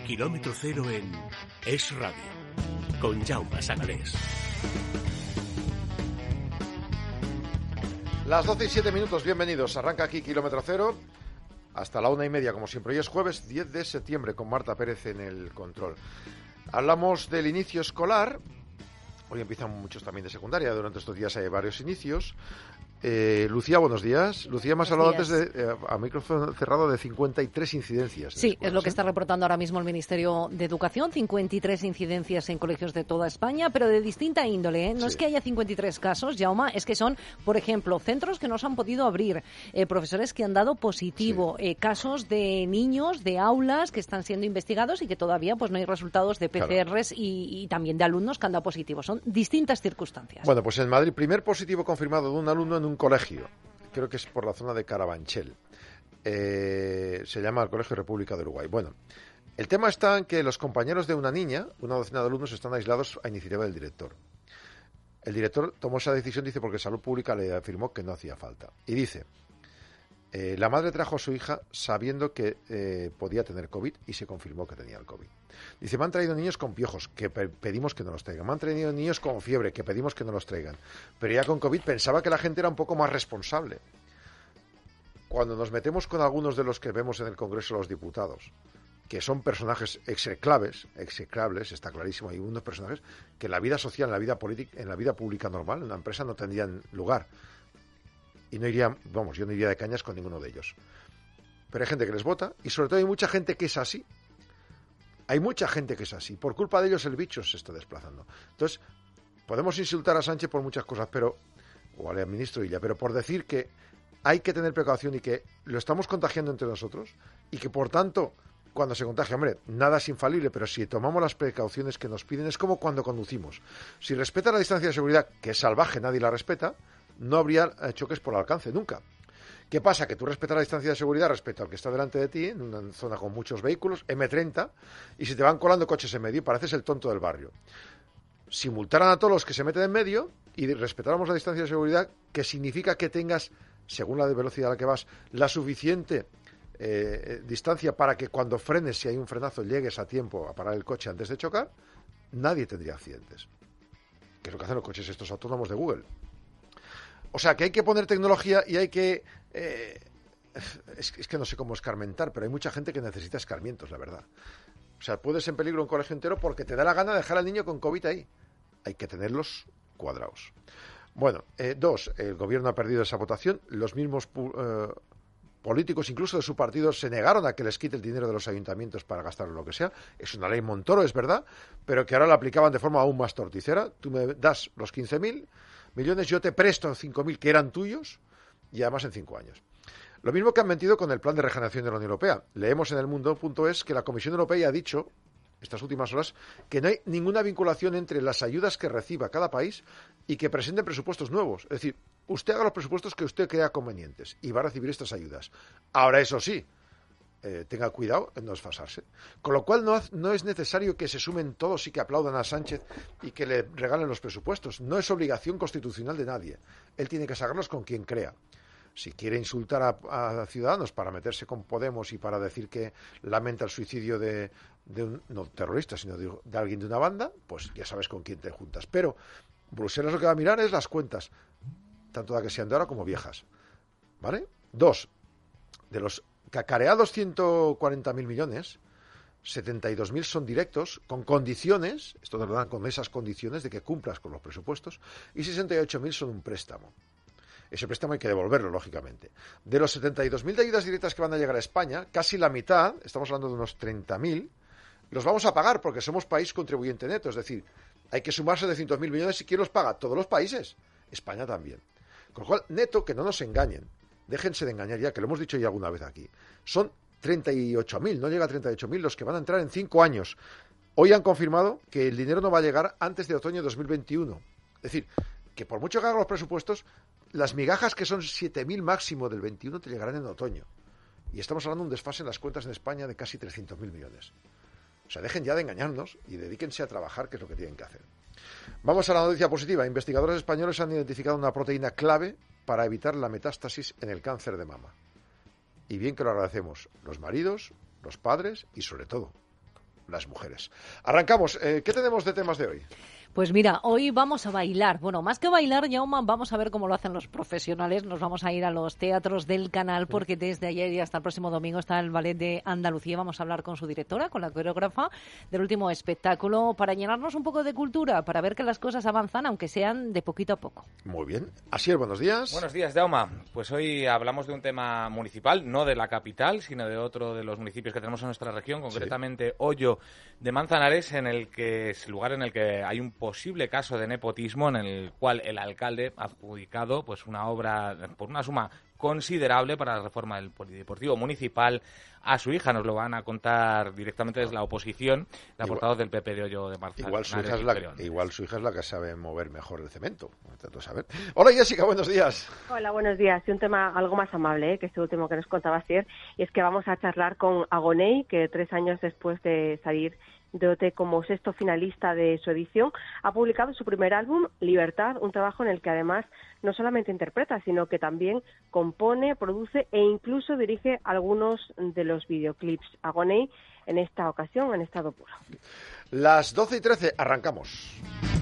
Kilómetro Cero en Es Radio, con Jaume Sagalés. Las 12:07, bienvenidos. Arranca aquí Kilómetro Cero hasta la 1:30, como siempre. Hoy es jueves 10 de septiembre, con Marta Pérez en el control. Hablamos del inicio escolar. Hoy empiezan muchos también de secundaria. Durante estos días hay varios inicios. Lucía, buenos días. Lucía, me has hablado antes a micrófono cerrado de 53 incidencias. Sí, es lo que está reportando ahora mismo el Ministerio de Educación. 53 incidencias en colegios de toda España, pero de distinta índole. No es que haya 53 casos, Jaume, es que son, por ejemplo, centros que no se han podido abrir, profesores que han dado positivo, casos de niños, de aulas que están siendo investigados y que todavía pues no hay resultados de PCRs y también de alumnos que han dado positivo. Son distintas circunstancias. Bueno, pues en Madrid, primer positivo confirmado de un alumno en un colegio, creo que es por la zona de Carabanchel, se llama el Colegio República de Uruguay. Bueno, el tema está en que los compañeros de una niña, una docena de alumnos, están aislados a iniciativa del director. El director tomó esa decisión, dice, porque Salud Pública le afirmó que no hacía falta. Y dice, la madre trajo a su hija sabiendo que podía tener COVID y se confirmó que tenía el COVID. Dice, me han traído niños con piojos, que pedimos que no los traigan. Me han traído niños con fiebre, que pedimos que no los traigan. Pero ya con COVID pensaba que la gente era un poco más responsable. Cuando nos metemos con algunos de los que vemos en el Congreso de los Diputados, que son personajes execrables, está clarísimo, hay unos personajes que en la vida social, en la vida política, en la vida pública normal, en una empresa no tendrían lugar. Y no iría, yo no iría de cañas con ninguno de ellos. Pero hay gente que les vota y sobre todo hay mucha gente que es así. Hay mucha gente que es así. Por culpa de ellos el bicho se está desplazando. Entonces, podemos insultar a Sánchez por muchas cosas, o al ministro Illa, pero por decir que hay que tener precaución y que lo estamos contagiando entre nosotros y que, por tanto, cuando se contagia, nada es infalible, pero si tomamos las precauciones que nos piden, es como cuando conducimos. Si respeta la distancia de seguridad, que es salvaje, nadie la respeta, no habría choques por alcance, nunca. ¿Qué pasa? Que tú respetas la distancia de seguridad respecto al que está delante de ti, en una zona con muchos vehículos, M30, y se te van colando coches en medio y pareces el tonto del barrio. Si multaran a todos los que se meten en medio y respetáramos la distancia de seguridad, que significa que tengas, según la velocidad a la que vas, la suficiente distancia para que cuando frenes, si hay un frenazo, llegues a tiempo a parar el coche antes de chocar, nadie tendría accidentes. Que es lo que hacen los coches estos autónomos de Google. O sea, que hay que poner tecnología y hay que... es que no sé cómo escarmentar, pero hay mucha gente que necesita escarmientos, la verdad. O sea, puedes en peligro un colegio entero porque te da la gana de dejar al niño con COVID ahí. Hay que tenerlos cuadrados. Bueno, dos, el gobierno ha perdido esa votación. Los mismos políticos, incluso de su partido, se negaron a que les quite el dinero de los ayuntamientos para gastarlo lo que sea. Es una ley Montoro, es verdad, pero que ahora la aplicaban de forma aún más torticera. Tú me das los 15.000 millones, yo te presto 5.000 que eran tuyos y además en 5 años. Lo mismo que han mentido con el plan de regeneración de la Unión Europea. Leemos en el Mundo.es que la Comisión Europea ha dicho, estas últimas horas, que no hay ninguna vinculación entre las ayudas que reciba cada país y que presenten presupuestos nuevos. Es decir, usted haga los presupuestos que usted crea convenientes y va a recibir estas ayudas. Ahora, eso sí, tenga cuidado en no desfasarse. Con lo cual no es necesario que se sumen todos y que aplaudan a Sánchez y que le regalen los presupuestos. No es obligación constitucional de nadie. Él tiene que sacarlos con quien crea. Si quiere insultar a Ciudadanos para meterse con Podemos y para decir que lamenta el suicidio de un no terrorista, sino de alguien de una banda, pues ya sabes con quién te juntas. Pero Bruselas lo que va a mirar es las cuentas, tanto de que sean de ahora como viejas. ¿Vale? Dos, de los cacareados 140.000 millones, 72.000 son directos, con condiciones, esto te lo dan con esas condiciones de que cumplas con los presupuestos, y 68.000 son un préstamo. Ese préstamo hay que devolverlo, lógicamente. De los 72.000 de ayudas directas que van a llegar a España, casi la mitad, estamos hablando de unos 30.000, los vamos a pagar porque somos país contribuyente neto. Es decir, hay que sumarse de 100.000 millones y ¿quién los paga? Todos los países. España también. Con lo cual, neto, que no nos engañen. Déjense de engañar ya, que lo hemos dicho ya alguna vez aquí. Son 38.000, no llega a 38.000 los que van a entrar en 5 años. Hoy han confirmado que el dinero no va a llegar antes de otoño de 2021. Es decir, que por mucho que hagan los presupuestos, las migajas que son 7.000 máximo del 21 te llegarán en otoño. Y estamos hablando de un desfase en las cuentas en España de casi 300.000 millones. O sea, dejen ya de engañarnos y dedíquense a trabajar, que es lo que tienen que hacer. Vamos a la noticia positiva. Investigadores españoles han identificado una proteína clave para evitar la metástasis en el cáncer de mama. Y bien que lo agradecemos los maridos, los padres y, sobre todo, las mujeres. Arrancamos. ¿Qué tenemos de temas de hoy? Pues mira, hoy vamos a bailar. Bueno, más que bailar, Jaume, vamos a ver cómo lo hacen los profesionales. Nos vamos a ir a los teatros del canal porque desde ayer y hasta el próximo domingo está el Ballet de Andalucía. Vamos a hablar con su directora, con la coreógrafa del último espectáculo, para llenarnos un poco de cultura, para ver que las cosas avanzan, aunque sean de poquito a poco. Muy bien. Asier, buenos días. Buenos días, Jaume. Pues hoy hablamos de un tema municipal, no de la capital, sino de otro de los municipios que tenemos en nuestra región, concretamente Ollo de Manzanares, en el que es el lugar en el que hay un posible caso de nepotismo en el cual el alcalde ha adjudicado pues una obra por una suma considerable para la reforma del polideportivo municipal a su hija. Nos lo van a contar directamente desde la oposición, la portavoz del PP de Ollo de Manzanares. Igual su hija es la que sabe mover mejor el cemento. Saber. Hola, Jessica, buenos días. Hola, buenos días. Y un tema algo más amable, que este último que nos contaba ayer, y es que vamos a charlar con Agoney, que 3 años después de salir de OT como 6º finalista de su edición, ha publicado su primer álbum, Libertad, un trabajo en el que además no solamente interpreta, sino que también compone, produce e incluso dirige algunos de los videoclips. Agoney, en esta ocasión, en estado puro. Las 12:13, arrancamos.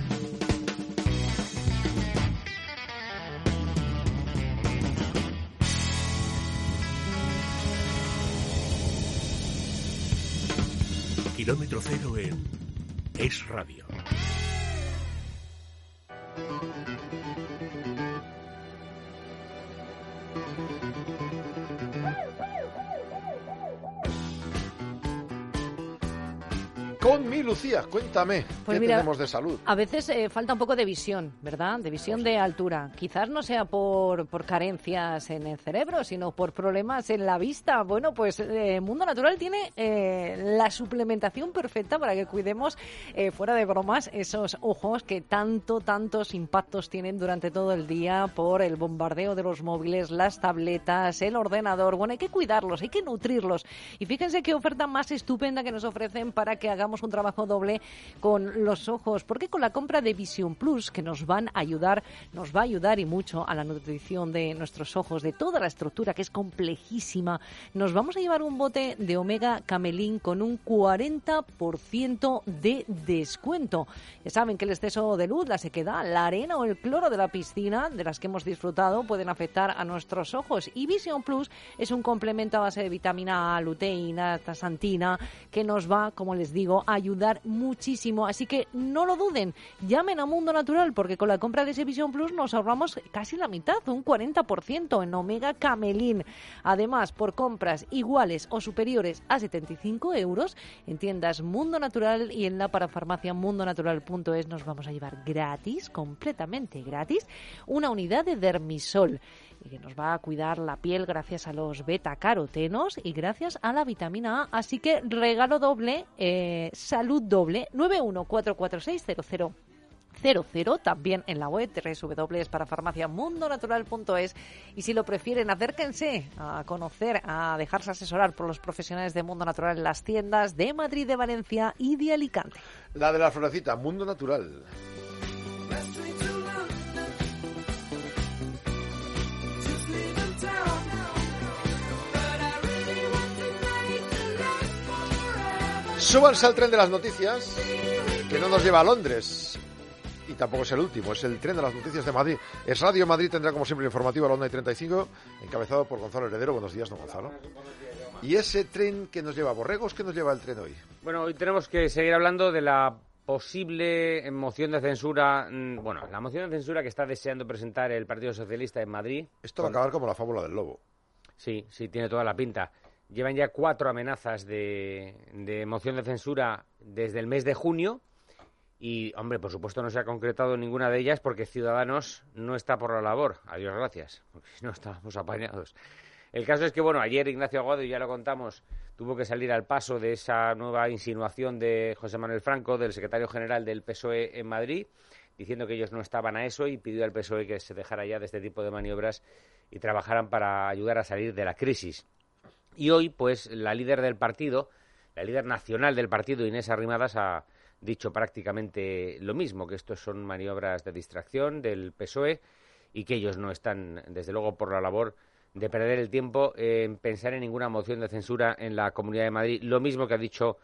Kilómetro cero en Es Radio. Con mi Lucía, cuéntame, pues ¿qué mira, tenemos de salud? A veces falta un poco de visión, ¿verdad? De visión de altura. Quizás no sea por carencias en el cerebro, sino por problemas en la vista. Bueno, pues Mundo Natural tiene la suplementación perfecta para que cuidemos, fuera de bromas, esos ojos que tantos impactos tienen durante todo el día por el bombardeo de los móviles, las tabletas, el ordenador. Bueno, hay que cuidarlos, hay que nutrirlos. Y fíjense qué oferta más estupenda que nos ofrecen para que hagamos un trabajo doble con los ojos, porque con la compra de Vision Plus, que nos va a ayudar y mucho a la nutrición de nuestros ojos, de toda la estructura que es complejísima, nos vamos a llevar un bote de Omega Camelin con un 40% de descuento. Ya saben que el exceso de luz, la sequedad, la arena o el cloro de la piscina, de las que hemos disfrutado, pueden afectar a nuestros ojos, y Vision Plus es un complemento a base de vitamina A, luteína, astaxantina, que nos va, como les digo, a ayudar muchísimo. Así que no lo duden, llamen a Mundo Natural, porque con la compra de ese Vision Plus nos ahorramos casi la mitad, un 40% en Omega Camelin. Además, por compras iguales o superiores a 75 euros, en tiendas Mundo Natural y en la parafarmacia mundonatural.es nos vamos a llevar gratis, completamente gratis, una unidad de Dermisol, y que nos va a cuidar la piel gracias a los betacarotenos y gracias a la vitamina A. Así que regalo doble, salud doble, 914460000, también en la web www.parafarmaciamundonatural.es. Y si lo prefieren, acérquense a conocer, a dejarse asesorar por los profesionales de Mundo Natural en las tiendas de Madrid, de Valencia y de Alicante. La de la florecita, Mundo Natural. Súbanse al tren de las noticias, que no nos lleva a Londres. Y tampoco es el último, es el tren de las noticias de Madrid. Es Radio Madrid, tendrá como siempre informativo a la 1:35, encabezado por Gonzalo Heredero. Buenos días, don Gonzalo. ¿Y ese tren que nos lleva a Borregos, qué nos lleva el tren hoy? Bueno, hoy tenemos que seguir hablando de la posible moción de censura, la moción de censura que está deseando presentar el Partido Socialista en Madrid. Esto va a acabar como la fábula del lobo. Sí, tiene toda la pinta. Llevan ya 4 amenazas de moción de censura desde el mes de junio y, hombre, por supuesto no se ha concretado ninguna de ellas porque Ciudadanos no está por la labor. Adiós, gracias, porque si no estábamos apañados. El caso es que, ayer Ignacio Aguado, y ya lo contamos, tuvo que salir al paso de esa nueva insinuación de José Manuel Franco, del secretario general del PSOE en Madrid, diciendo que ellos no estaban a eso, y pidió al PSOE que se dejara ya de este tipo de maniobras y trabajaran para ayudar a salir de la crisis. Y hoy, pues, la líder del partido, la líder nacional del partido, Inés Arrimadas, ha dicho prácticamente lo mismo, que estos son maniobras de distracción del PSOE y que ellos no están, desde luego, por la labor de perder el tiempo en pensar en ninguna moción de censura en la Comunidad de Madrid. Lo mismo que ha dicho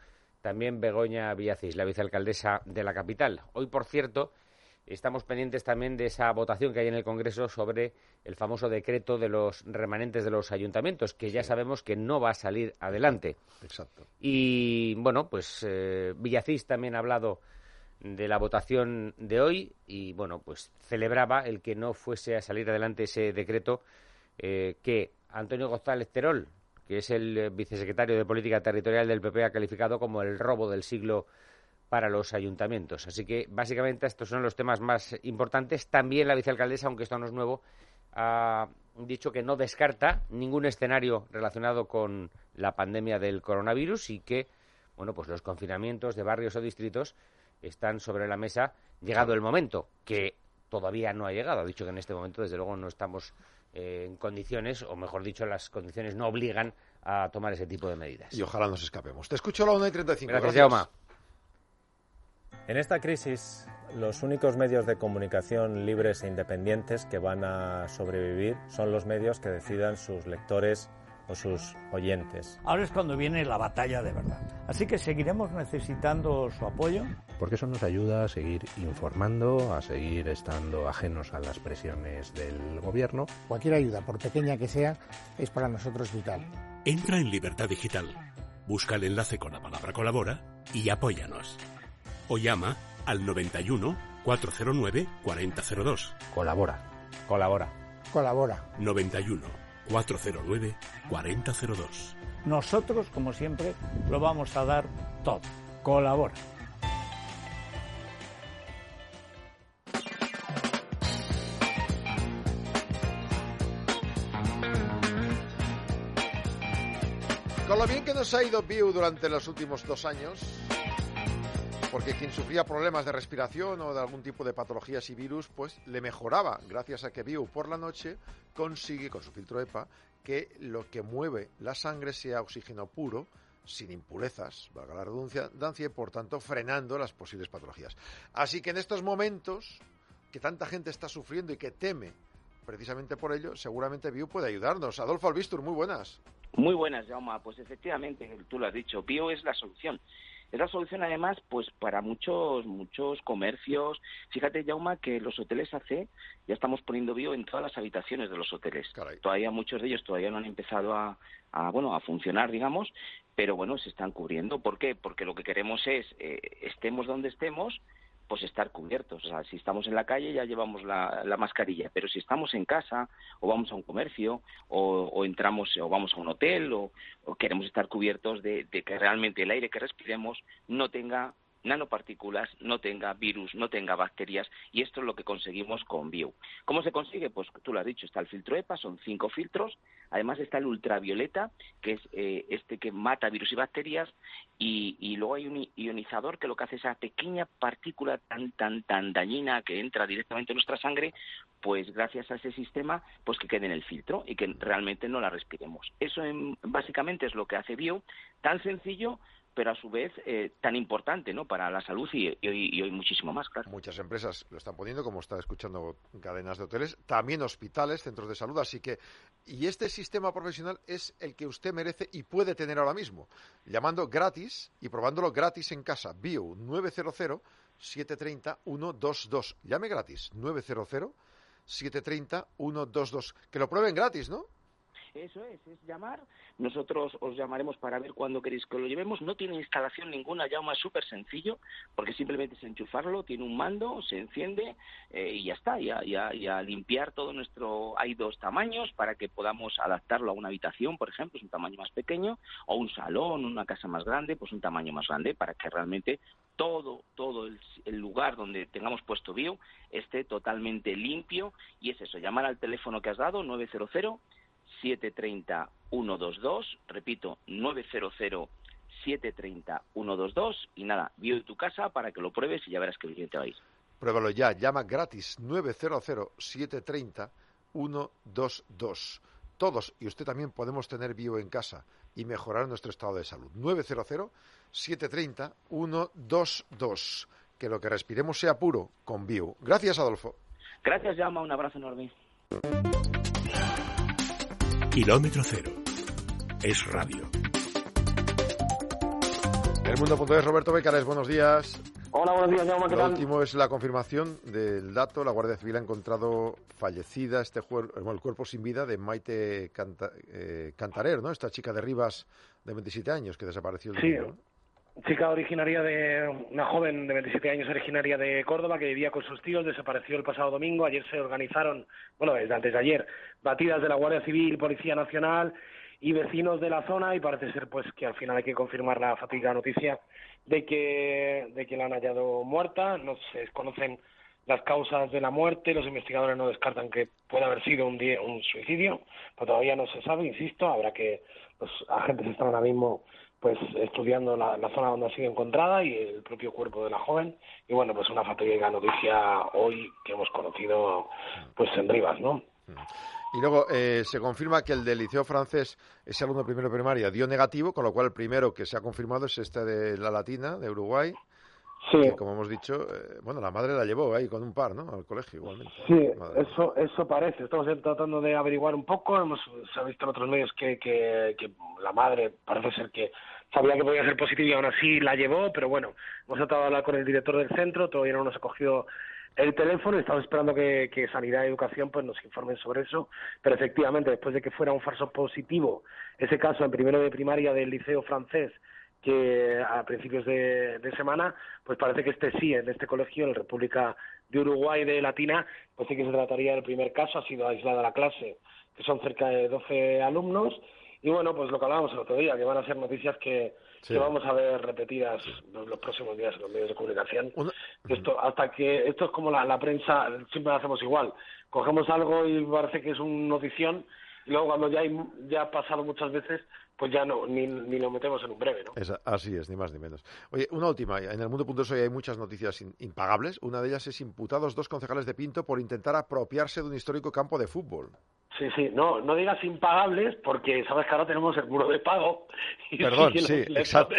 también Begoña Villacís, la vicealcaldesa de la capital. Hoy, por cierto, estamos pendientes también de esa votación que hay en el Congreso sobre el famoso decreto de los remanentes de los ayuntamientos, que ya sabemos que no va a salir adelante. Exacto. Y, bueno, pues Villacís también ha hablado de la votación de hoy y, bueno, pues celebraba el que no fuese a salir adelante ese decreto que Antonio González Terol, que es el vicesecretario de Política Territorial del PP, ha calificado como el robo del siglo para los ayuntamientos. Así que, básicamente, estos son los temas más importantes. También la vicealcaldesa, aunque esto no es nuevo, ha dicho que no descarta ningún escenario relacionado con la pandemia del coronavirus y que, bueno, pues los confinamientos de barrios o distritos están sobre la mesa, llegado el momento, que todavía no ha llegado. Ha dicho que en este momento, desde luego, no estamos en condiciones, o mejor dicho, las condiciones no obligan a tomar ese tipo de medidas. Y ojalá nos escapemos. Te escucho a la 1:35. Gracias, Jaume. En esta crisis, los únicos medios de comunicación libres e independientes que van a sobrevivir son los medios que decidan sus lectores o sus oyentes. Ahora es cuando viene la batalla de verdad. Así que seguiremos necesitando su apoyo. Porque eso nos ayuda a seguir informando, a seguir estando ajenos a las presiones del gobierno. Cualquier ayuda, por pequeña que sea, es para nosotros vital. Entra en Libertad Digital, busca el enlace con la palabra colabora y apóyanos. O llama al 91 409 4002. Colabora. Colabora. Colabora. 91 409 4002. Nosotros, como siempre, lo vamos a dar todo. Colabora. Con lo bien que nos ha ido Viu durante los últimos 2 años, porque quien sufría problemas de respiración o de algún tipo de patologías y virus, pues le mejoraba gracias a que Viu por la noche consigue, con su filtro EPA, que lo que mueve la sangre sea oxígeno puro, sin impurezas, valga la redundancia, y por tanto frenando las posibles patologías. Así que en estos momentos que tanta gente está sufriendo y que teme precisamente por ello, seguramente Viu puede ayudarnos. Adolfo Albistur, muy buenas. Muy buenas, Jaume. Pues efectivamente, tú lo has dicho, Viu es la solución. Es la solución, además, pues para muchos comercios. Fíjate, Jaume, que los hoteles AC ya estamos poniendo Viu en todas las habitaciones de los hoteles. Caray. Todavía muchos de ellos todavía no han empezado a funcionar, digamos, pero bueno, se están cubriendo. ¿Por qué? Porque lo que queremos es, estemos donde estemos, pues estar cubiertos. O sea, si estamos en la calle ya llevamos la mascarilla, pero si estamos en casa o vamos a un comercio o entramos o vamos a un hotel o queremos estar cubiertos de que realmente el aire que respiremos no tenga nanopartículas, no tenga virus, no tenga bacterias, y esto es lo que conseguimos con Viu. ¿Cómo se consigue? Pues tú lo has dicho, está el filtro EPA, son 5 filtros, además está el ultravioleta, que es este que mata virus y bacterias, y luego hay un ionizador que lo que hace esa pequeña partícula tan dañina que entra directamente en nuestra sangre, pues gracias a ese sistema, pues que quede en el filtro y que realmente no la respiremos. Eso básicamente es lo que hace Viu, tan sencillo, pero a su vez tan importante, ¿no?, para la salud y hoy muchísimo más, claro. Muchas empresas lo están poniendo, como está escuchando cadenas de hoteles, también hospitales, centros de salud, así que, y este sistema profesional es el que usted merece y puede tener ahora mismo, llamando gratis y probándolo gratis en casa. Viu 900-730-122. Llame gratis, 900-730-122. Que lo prueben gratis, ¿no? Eso es llamar. Nosotros os llamaremos para ver cuándo queréis que lo llevemos. No tiene instalación ninguna, Jaume, es súper sencillo, porque simplemente es enchufarlo, tiene un mando, se enciende y ya está. Y a limpiar todo nuestro... Hay 2 tamaños para que podamos adaptarlo a una habitación, por ejemplo, es un tamaño más pequeño, o un salón, una casa más grande, pues un tamaño más grande, para que realmente todo el lugar donde tengamos puesto Viu esté totalmente limpio. Y es eso, llamar al teléfono que has dado, 900-730-122, repito, 900-730-122, y nada, Viu en tu casa para que lo pruebes y ya verás que bien te va a ir. Pruébalo ya, llama gratis, 900-730-122. Todos, y usted también, podemos tener Viu en casa y mejorar nuestro estado de salud. 900-730-122. Que lo que respiremos sea puro con Viu. Gracias, Adolfo. Gracias, Jaume, un abrazo enorme. Kilómetro Cero. Es radio. El Mundo.es, Roberto Bécares, buenos días. Hola, buenos días, Jaume, ¿qué tal? Lo último es la confirmación del dato. La Guardia Civil ha encontrado fallecida el cuerpo sin vida de Maite Cantarer, ¿no? Esta chica de Rivas de 27 años que desapareció el domingo, ¿no? Chica originaria una joven de 27 años originaria de Córdoba que vivía con sus tíos, desapareció el pasado domingo. Ayer se organizaron, desde antes de ayer, batidas de la Guardia Civil, Policía Nacional y vecinos de la zona, y parece ser pues que al final hay que confirmar la fatídica noticia de que la han hallado muerta. No se desconocen las causas de la muerte, los investigadores no descartan que pueda haber sido un suicidio, pero todavía no se sabe, insisto. Habrá que, los agentes están ahora mismo pues estudiando la zona donde ha sido encontrada y el propio cuerpo de la joven, y bueno, pues una fatídica noticia hoy que hemos conocido pues en Rivas, ¿no? Y luego se confirma que el del Liceo Francés, ese alumno primero de primaria, dio negativo, con lo cual el primero que se ha confirmado es este de La Latina, de Uruguay. Sí. Que, como hemos dicho, la madre la llevó ahí con un par, ¿no? Al colegio igualmente. Sí, eso parece. Estamos tratando de averiguar un poco. Se ha visto en otros medios que la madre parece ser que sabía que podía ser positiva y aún así la llevó, pero bueno, hemos tratado de hablar con el director del centro, todavía no nos ha cogido el teléfono, estamos esperando que Sanidad y Educación pues nos informen sobre eso, pero efectivamente, después de que fuera un falso positivo ese caso en primero de primaria del Liceo Francés, que a principios de semana, pues parece que en este colegio, en la República de Uruguay de Latina, pues sí que se trataría del primer caso. Ha sido aislada la clase, que son cerca de 12 alumnos, y bueno, pues lo que hablábamos el otro día, que van a ser noticias que vamos a ver repetidas los próximos días en los medios de comunicación. Esto es como la prensa, siempre lo hacemos igual. Cogemos algo y parece que es un notición, y luego cuando ya ha pasado muchas veces, pues ya ni lo metemos en un breve, ¿no? Así es, ni más ni menos. Oye, una última. En el Mundo.es hoy hay muchas noticias impagables. Una de ellas es imputados 2 concejales de Pinto por intentar apropiarse de un histórico campo de fútbol. Sí, no digas impagables, porque sabes que ahora tenemos el muro de pago. Perdón, sí, exacto.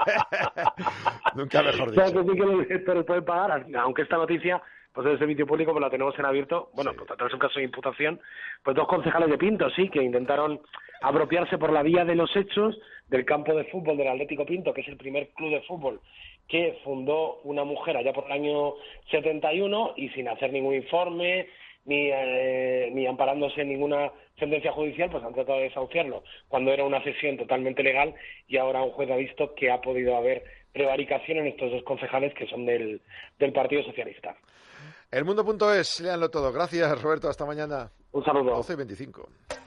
Nunca mejor dicho. O sea, que sí que los directores pueden pagar, aunque esta noticia pues es de servicio público, pues la tenemos en abierto. Bueno, pues tras un caso de imputación, pues 2 concejales de Pinto, sí, que intentaron apropiarse por la vía de los hechos del campo de fútbol del Atlético Pinto, que es el primer club de fútbol que fundó una mujer allá por el año 71, y sin hacer ningún informe ni amparándose en ninguna sentencia judicial, pues han tratado de desahuciarlo cuando era una cesión totalmente legal, y ahora un juez ha visto que ha podido haber prevaricación en estos 2 concejales que son del Partido Socialista. El Mundo.es, léanlo todo. Gracias, Roberto, hasta mañana. Un saludo. 12:25.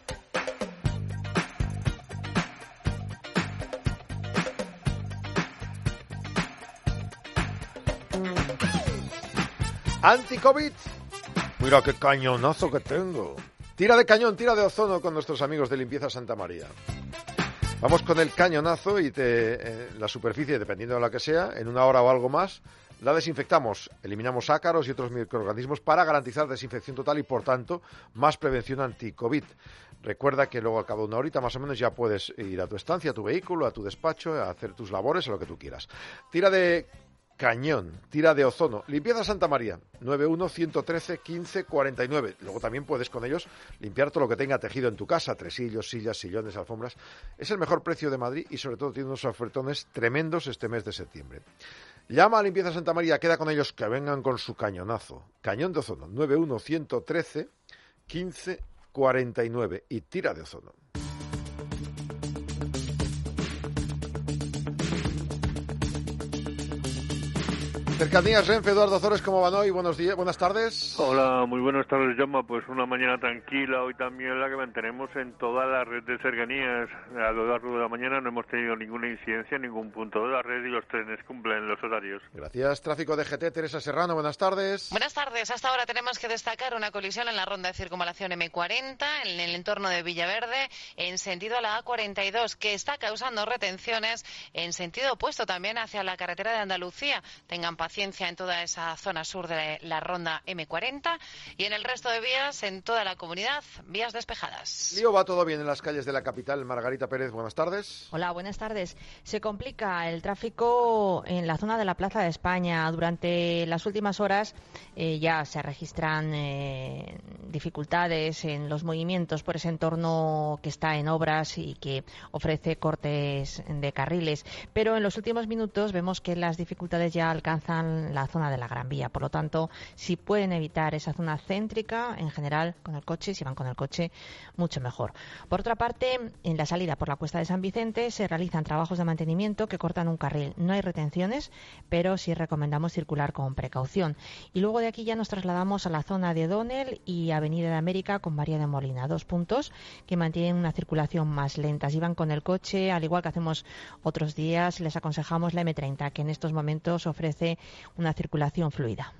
Anti-COVID. Mira qué cañonazo que tengo. Tira de cañón, tira de ozono con nuestros amigos de Limpieza Santa María. Vamos con el cañonazo y la superficie, dependiendo de la que sea, en 1 hora o algo más, la desinfectamos. Eliminamos ácaros y otros microorganismos para garantizar desinfección total y, por tanto, más prevención anti-COVID. Recuerda que luego, al cabo de 1 horita más o menos, ya puedes ir a tu estancia, a tu vehículo, a tu despacho, a hacer tus labores, a lo que tú quieras. Tira de cañón, tira de ozono. Limpieza Santa María, 91-113-15-49. Luego también puedes con ellos limpiar todo lo que tenga tejido en tu casa, tresillos, sillas, sillones, alfombras. Es el mejor precio de Madrid y sobre todo tiene unos ofertones tremendos este mes de septiembre. Llama a Limpieza Santa María, queda con ellos que vengan con su cañonazo. Cañón de ozono, 91-113-15-49 y tira de ozono. Cercanías Renfe, Eduardo Zores, ¿cómo van hoy? Buenos días, buenas tardes. Hola, muy buenas tardes, Jaume. Pues una mañana tranquila, hoy también la que mantenemos en toda la red de cercanías. A lo largo de la mañana no hemos tenido ninguna incidencia en ningún punto de la red y los trenes cumplen los horarios. Gracias. Tráfico de GT, Teresa Serrano, buenas tardes. Buenas tardes. Hasta ahora tenemos que destacar una colisión en la ronda de circunvalación M40, en el entorno de Villaverde, en sentido a la A42, que está causando retenciones en sentido opuesto también hacia la carretera de Andalucía. Tengan paciencia paciencia en toda esa zona sur de la ronda M40 y en el resto de vías, en toda la comunidad, vías despejadas. Lío, va todo bien en las calles de la capital. Margarita Pérez, buenas tardes. Hola, buenas tardes. Se complica el tráfico en la zona de la Plaza de España. Durante las últimas horas ya se registran dificultades en los movimientos por ese entorno que está en obras y que ofrece cortes de carriles. Pero en los últimos minutos vemos que las dificultades ya alcanzan la zona de la Gran Vía. Por lo tanto, si pueden evitar esa zona céntrica, en general, con el coche, si van con el coche, mucho mejor. Por otra parte, en la salida por la Cuesta de San Vicente se realizan trabajos de mantenimiento que cortan un carril. No hay retenciones, pero sí recomendamos circular con precaución. Y luego de aquí ya nos trasladamos a la zona de O'Donnell y Avenida de América con María de Molina, 2 puntos que mantienen una circulación más lenta. Si van con el coche, al igual que hacemos otros días, les aconsejamos la M30, que en estos momentos ofrece una circulación fluida.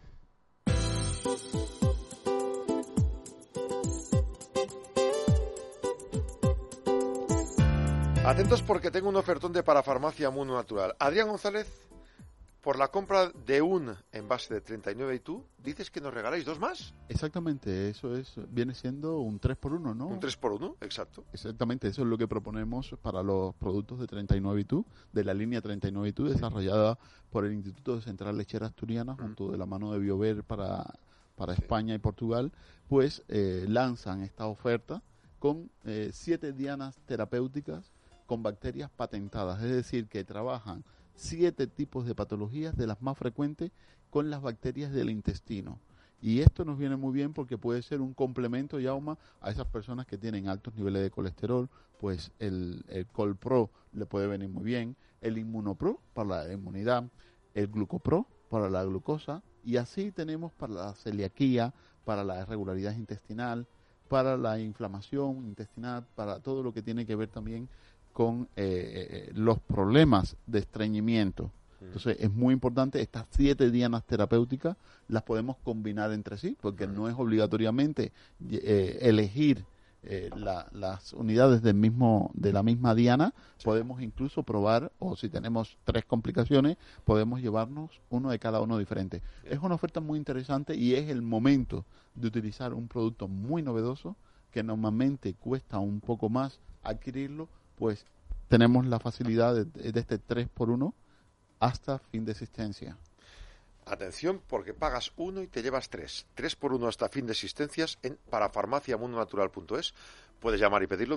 Atentos porque tengo un ofertón de Parafarmacia Mundo Natural. Adrián González, por la compra de un envase de 39 y tú, dices que nos regaláis 2 más. Exactamente, eso viene siendo un 3x1, ¿no? Un 3x1, exacto. Exactamente, eso es lo que proponemos para los productos de 39 y tú, de la línea 39 y tú, desarrollada por el Instituto Central Lechera Asturiana, junto de la mano de Biover para España y Portugal, pues lanzan esta oferta con 7 dianas terapéuticas con bacterias patentadas, es decir, que trabajan 7 tipos de patologías de las más frecuentes con las bacterias del intestino. Y esto nos viene muy bien porque puede ser un complemento, Yauma, a esas personas que tienen altos niveles de colesterol, pues el Colpro le puede venir muy bien, el Inmunopro para la inmunidad, el Glucopro para la glucosa, y así tenemos para la celiaquía, para la irregularidad intestinal, para la inflamación intestinal, para todo lo que tiene que ver también con los problemas de estreñimiento. Entonces es muy importante, estas 7 dianas terapéuticas las podemos combinar entre sí, porque no es obligatoriamente elegir las unidades de la misma diana. Podemos incluso probar, o si tenemos 3 complicaciones, podemos llevarnos uno de cada uno diferente. Es una oferta muy interesante y es el momento de utilizar un producto muy novedoso que normalmente cuesta un poco más adquirirlo, pues tenemos la facilidad de este 3x1 hasta fin de existencia. Atención, porque pagas 1 y te llevas 3. 3x1 hasta fin de existencias en parafarmaciamundonatural.es. Puedes llamar y pedirlo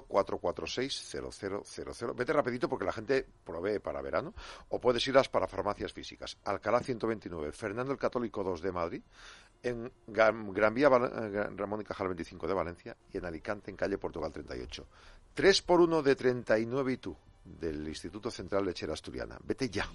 91-446-0000. Vete rapidito porque la gente provee para verano. O puedes ir a las parafarmacias físicas. Alcalá 129, Fernando el Católico 2 de Madrid, en Gran Vía Ramón y Cajal 25 de Valencia y en Alicante en calle Portugal 38. 3x1 de 39 y tú, del Instituto Central Lechera Asturiana. Vete ya.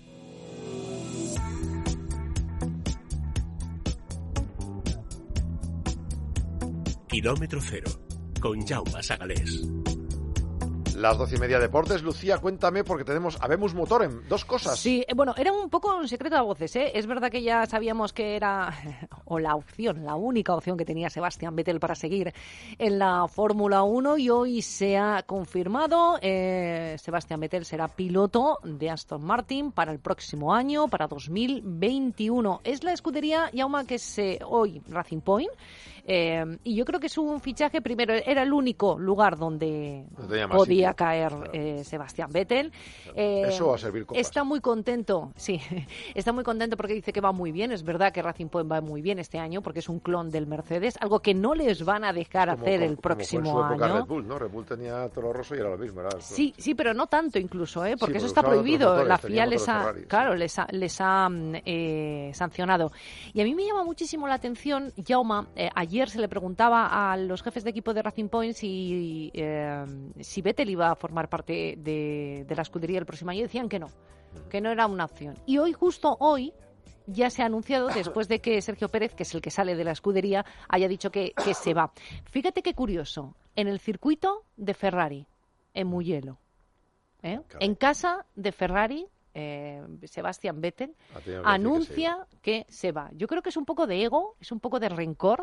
Kilómetro Cero, con Jaume Sagalés. Las 12:30 deportes. Lucía, cuéntame, porque habemos motor en 2 cosas. Sí, bueno, era un poco un secreto a voces, ¿eh? Es verdad que ya sabíamos que era, o la única opción que tenía Sebastián Vettel para seguir en la Fórmula 1, y hoy se ha confirmado. Sebastián Vettel será piloto de Aston Martin para el próximo año, para 2021. Es la escudería, Jaume, que es hoy Racing Point. Y yo creo que es un fichaje, primero, era el único lugar donde podía caer Sebastián Vettel. Eso va a servir copas. Está muy contento, sí, está muy contento porque dice que va muy bien. Es verdad que Racing Point va muy bien este año porque es un clon del Mercedes, algo que no les van a dejar hacer el próximo como fue en su época año. Red Bull, ¿no? Red Bull tenía Toro Rosso y era lo mismo. Sí, pero no tanto incluso, porque eso está usaban prohibido. otros motores, La FIA les ha, Ferrari, les ha sancionado. Y a mí me llama muchísimo la atención, Jaume, ayer se le preguntaba a los jefes de equipo de Racing Point si Vettel iba a formar parte de la escudería el próximo año, y decían que no era una opción. Y hoy, justo hoy, ya se ha anunciado, después de que Sergio Pérez, que es el que sale de la escudería, haya dicho que se va. Fíjate qué curioso, en el circuito de Ferrari, en Mugello, en casa de Ferrari, Sebastián Vettel anuncia que se va. Yo creo que es un poco de ego, es un poco de rencor,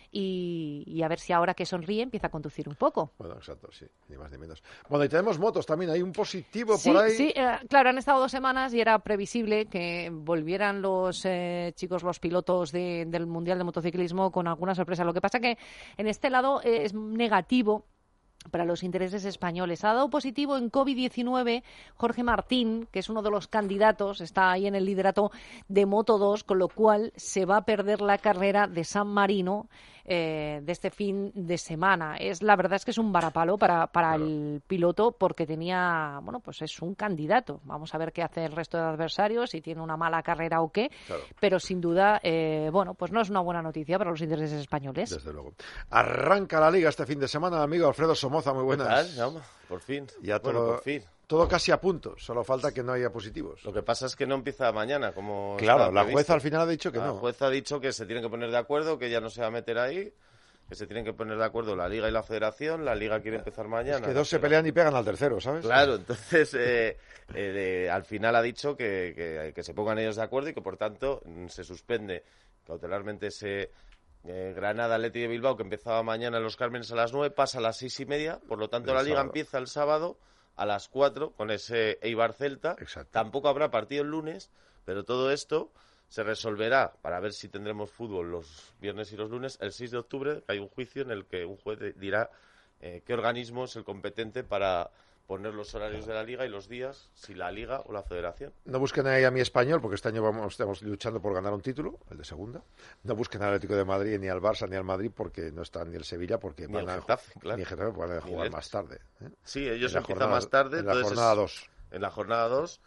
y a ver si ahora que sonríe empieza a conducir un poco. Bueno, exacto, sí, ni más ni menos. Bueno, y tenemos motos también, hay un positivo Sí, por ahí. sí, claro, han estado 2 semanas y era previsible que volvieran los chicos, los pilotos del Mundial de Motociclismo con alguna sorpresa. Lo que pasa que en este lado es negativo para los intereses españoles. Ha dado positivo en COVID-19 Jorge Martín, que es uno de los candidatos, está ahí en el liderato de Moto2, con lo cual se va a perder la carrera de San Marino de este fin de semana. La verdad es que es un varapalo para el piloto, porque tenía, bueno, pues es un candidato. Vamos a ver qué hace el resto de adversarios, si tiene una mala carrera o qué, pero sin duda, bueno, pues no es una buena noticia para los intereses españoles. Desde luego. Arranca la Liga este fin de semana, amigo Alfredo Somoza, muy buenas. ¿Qué tal, Jaume? Por fin. Ya bueno, todo, por fin. Todo casi a punto, solo falta que no haya positivos. Lo que pasa es que no empieza mañana, como claro, la jueza al final ha dicho que no. La jueza ha dicho que se tienen que poner de acuerdo, que ya no se va a meter ahí, que se tienen que poner de acuerdo la Liga y la Federación. La Liga quiere empezar mañana. Es que 2 se pelean y pegan al tercero, ¿sabes? Claro, entonces al final ha dicho que se pongan ellos de acuerdo y que por tanto se suspende cautelarmente ese Granada Athletic de Bilbao, que empezaba mañana en Los Cármenes a las 9, pasa a las 6:30, por lo tanto la Liga empieza el sábado a las 4 con ese Eibar Celta. Exacto. Tampoco habrá partido el lunes, pero todo esto se resolverá para ver si tendremos fútbol los viernes y los lunes. El 6 de octubre hay un juicio en el que un juez dirá qué organismo es el competente para poner los horarios de la Liga y los días, si la Liga o la Federación. No busquen ahí a mi Español, porque este año estamos luchando por ganar un título, el de segunda. No busquen al Atlético de Madrid, ni al Barça, ni al Madrid, porque no está ni el Sevilla, porque ni el Getafe, claro. Ni el Getafe, porque van a jugar más tarde. Sí, ellos empiezan más tarde. En la jornada 2. En la jornada 2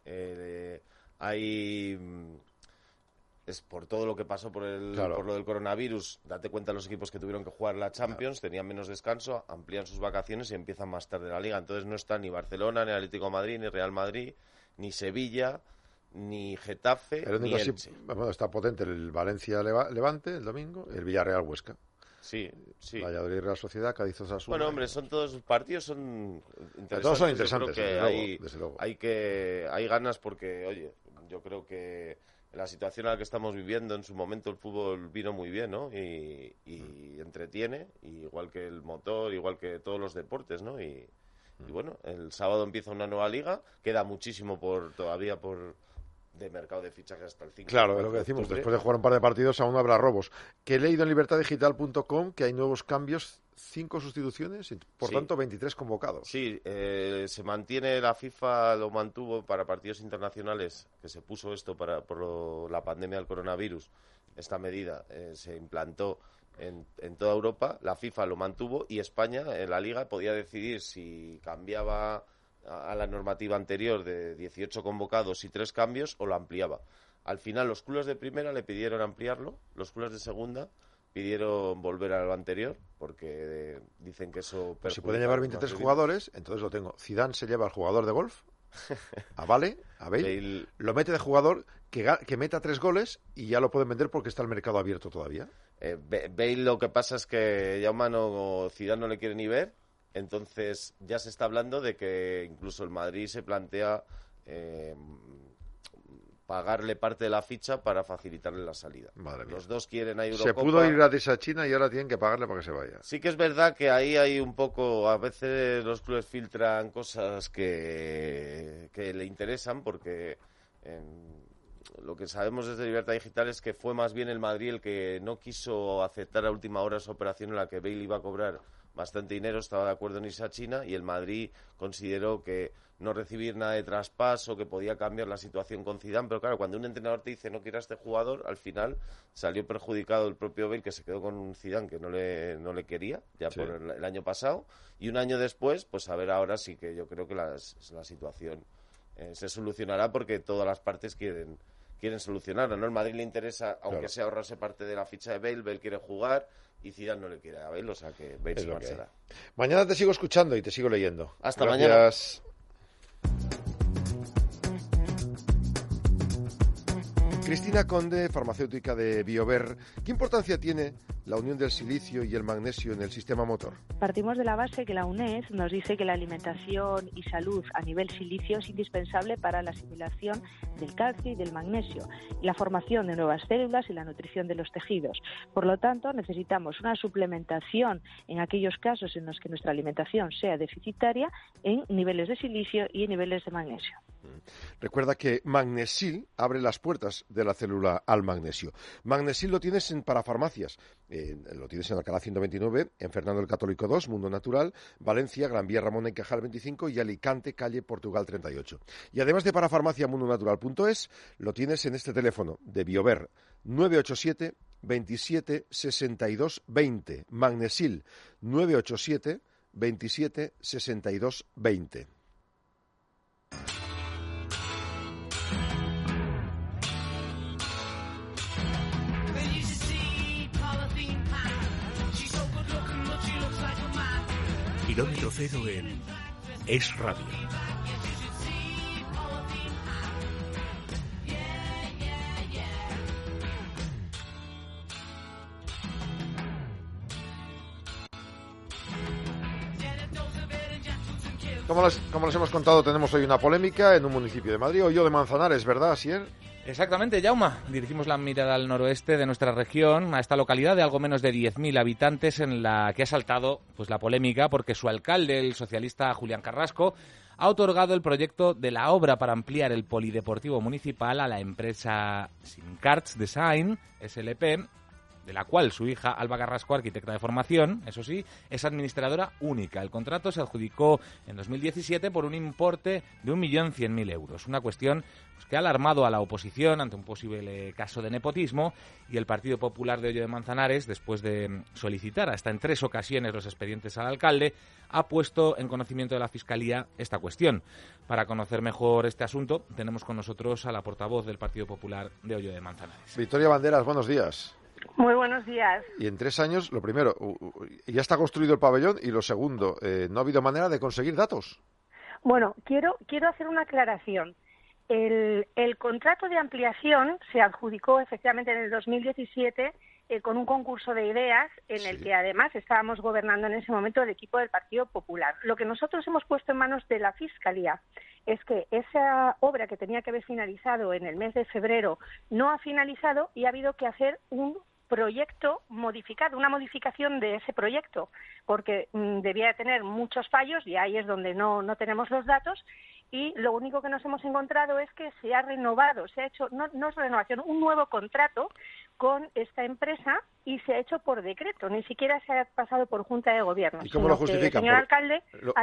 hay... Es por todo lo que pasó por lo del coronavirus. Date cuenta, los equipos que tuvieron que jugar la Champions tenían menos descanso, amplían sus vacaciones y empiezan más tarde la Liga. Entonces no está ni Barcelona, ni Atlético de Madrid, ni Real Madrid, ni Sevilla, ni Getafe, ni Elche. Bueno, está potente el Valencia-Levante el domingo, el Villarreal-Huesca. Sí. Valladolid Real Sociedad, Cádiz Osasuna. Bueno, hombre, todos los partidos son interesantes. Todos son interesantes, desde luego. Hay ganas porque, oye, yo creo que la situación en la que estamos viviendo, en su momento el fútbol vino muy bien, ¿no? Y entretiene, igual que el motor, igual que todos los deportes, ¿no? Y bueno, el sábado empieza una nueva liga, queda muchísimo todavía de mercado de fichajes hasta el 5. Claro, es lo que decimos, después de jugar un par de partidos aún habrá robos. Que he leído en libertaddigital.com que hay nuevos cambios, 5 sustituciones y por tanto 23 convocados. Sí, se mantiene, la FIFA lo mantuvo para partidos internacionales, que se puso esto por la pandemia del coronavirus. Esta medida se implantó en toda Europa, la FIFA lo mantuvo y España en la Liga podía decidir si cambiaba a la normativa anterior de 18 convocados y 3 cambios o lo ampliaba. Al final los clubes de primera le pidieron ampliarlo, los clubes de segunda pidieron volver a lo anterior porque dicen que eso... Pues si pueden llevar 23 jugadores, entonces lo tengo. Zidane se lleva al jugador de golf, a Bale, lo mete de jugador que meta 3 goles y ya lo pueden vender porque está el mercado abierto todavía. Bale, lo que pasa es que Zidane no le quiere ni ver. Entonces ya se está hablando de que incluso el Madrid se plantea pagarle parte de la ficha para facilitarle la salida. Madre mía. Los dos quieren ir a Eurocopa. Se pudo ir gratis a China y ahora tienen que pagarle para que se vaya. Sí que es verdad que ahí hay un poco, a veces los clubes filtran cosas que le interesan porque lo que sabemos desde Libertad Digital es que fue más bien el Madrid el que no quiso aceptar a última hora esa operación en la que Bale iba a cobrar bastante dinero, estaba de acuerdo en irse a China y el Madrid consideró que no recibir nada de traspaso, que podía cambiar la situación con Zidane, pero claro, cuando un entrenador te dice no quiero a este jugador, al final salió perjudicado el propio Bale, que se quedó con un Zidane que no le quería ya por el año pasado, y un año después, pues a ver ahora sí que yo creo que la situación se solucionará porque todas las partes quieren solucionarlo, ¿no? El Madrid le interesa, aunque sea ahorrarse parte de la ficha de Bale quiere jugar y Zidane no le quiere a Bale, o sea que Bale se marchará. Mañana te sigo escuchando y te sigo leyendo. Hasta mañana. Cristina Conde, farmacéutica de Biover. ¿Qué importancia tiene la unión del silicio y el magnesio en el sistema motor? Partimos de la base que la UNED nos dice que la alimentación y salud a nivel silicio es indispensable para la asimilación del calcio y del magnesio, la formación de nuevas células y la nutrición de los tejidos. Por lo tanto, necesitamos una suplementación en aquellos casos en los que nuestra alimentación sea deficitaria en niveles de silicio y en niveles de magnesio. Recuerda que Magnesil abre las puertas de la célula al magnesio. Magnesil lo tienes en parafarmacias. Lo tienes en Alcalá 129, en Fernando el Católico 2, Mundo Natural, Valencia, Gran Vía Ramón y Cajal 25 y Alicante, calle Portugal 38. Y además de parafarmaciamundonatural.es, lo tienes en este teléfono de Biover 987 27 62 20. Magnesil 987 27 62 20. Kilómetro cero en Es Radio. Como les hemos contado, tenemos hoy una polémica en un municipio de Madrid, Hoyo de Manzanares, ¿verdad, Asier? Exactamente, Jauma. Dirigimos la mirada al noroeste de nuestra región, a esta localidad de algo menos de 10.000 habitantes, en la que ha saltado pues la polémica porque su alcalde, el socialista Julián Carrasco, ha otorgado el proyecto de la obra para ampliar el polideportivo municipal a la empresa Simcarts Design, SLP, de la cual su hija Alba Carrasco, arquitecta de formación, eso sí, es administradora única. El contrato se adjudicó en 2017 por un importe de 1.100.000 euros. Una cuestión pues, que ha alarmado a la oposición ante un posible caso de nepotismo, y el Partido Popular de Hoyo de Manzanares, después de solicitar hasta en 3 ocasiones los expedientes al alcalde, ha puesto en conocimiento de la Fiscalía esta cuestión. Para conocer mejor este asunto, tenemos con nosotros a la portavoz del Partido Popular de Hoyo de Manzanares. Victoria Banderas, buenos días. Muy buenos días. Y en 3 años, lo primero, ya está construido el pabellón, y lo segundo, no ha habido manera de conseguir datos. Bueno, quiero hacer una aclaración. El contrato de ampliación se adjudicó efectivamente en el 2017 con un concurso de ideas en el que además estábamos gobernando en ese momento el equipo del Partido Popular. Lo que nosotros hemos puesto en manos de la Fiscalía es que esa obra que tenía que haber finalizado en el mes de febrero no ha finalizado, y ha habido que hacer un proyecto modificado, una modificación de ese proyecto, porque debía de tener muchos fallos, y ahí es donde no tenemos los datos. Y lo único que nos hemos encontrado es que se ha renovado, se ha hecho, no es renovación, un nuevo contrato con esta empresa, y se ha hecho por decreto, ni siquiera se ha pasado por Junta de Gobierno. ¿Y cómo lo justifican? El señor alcalde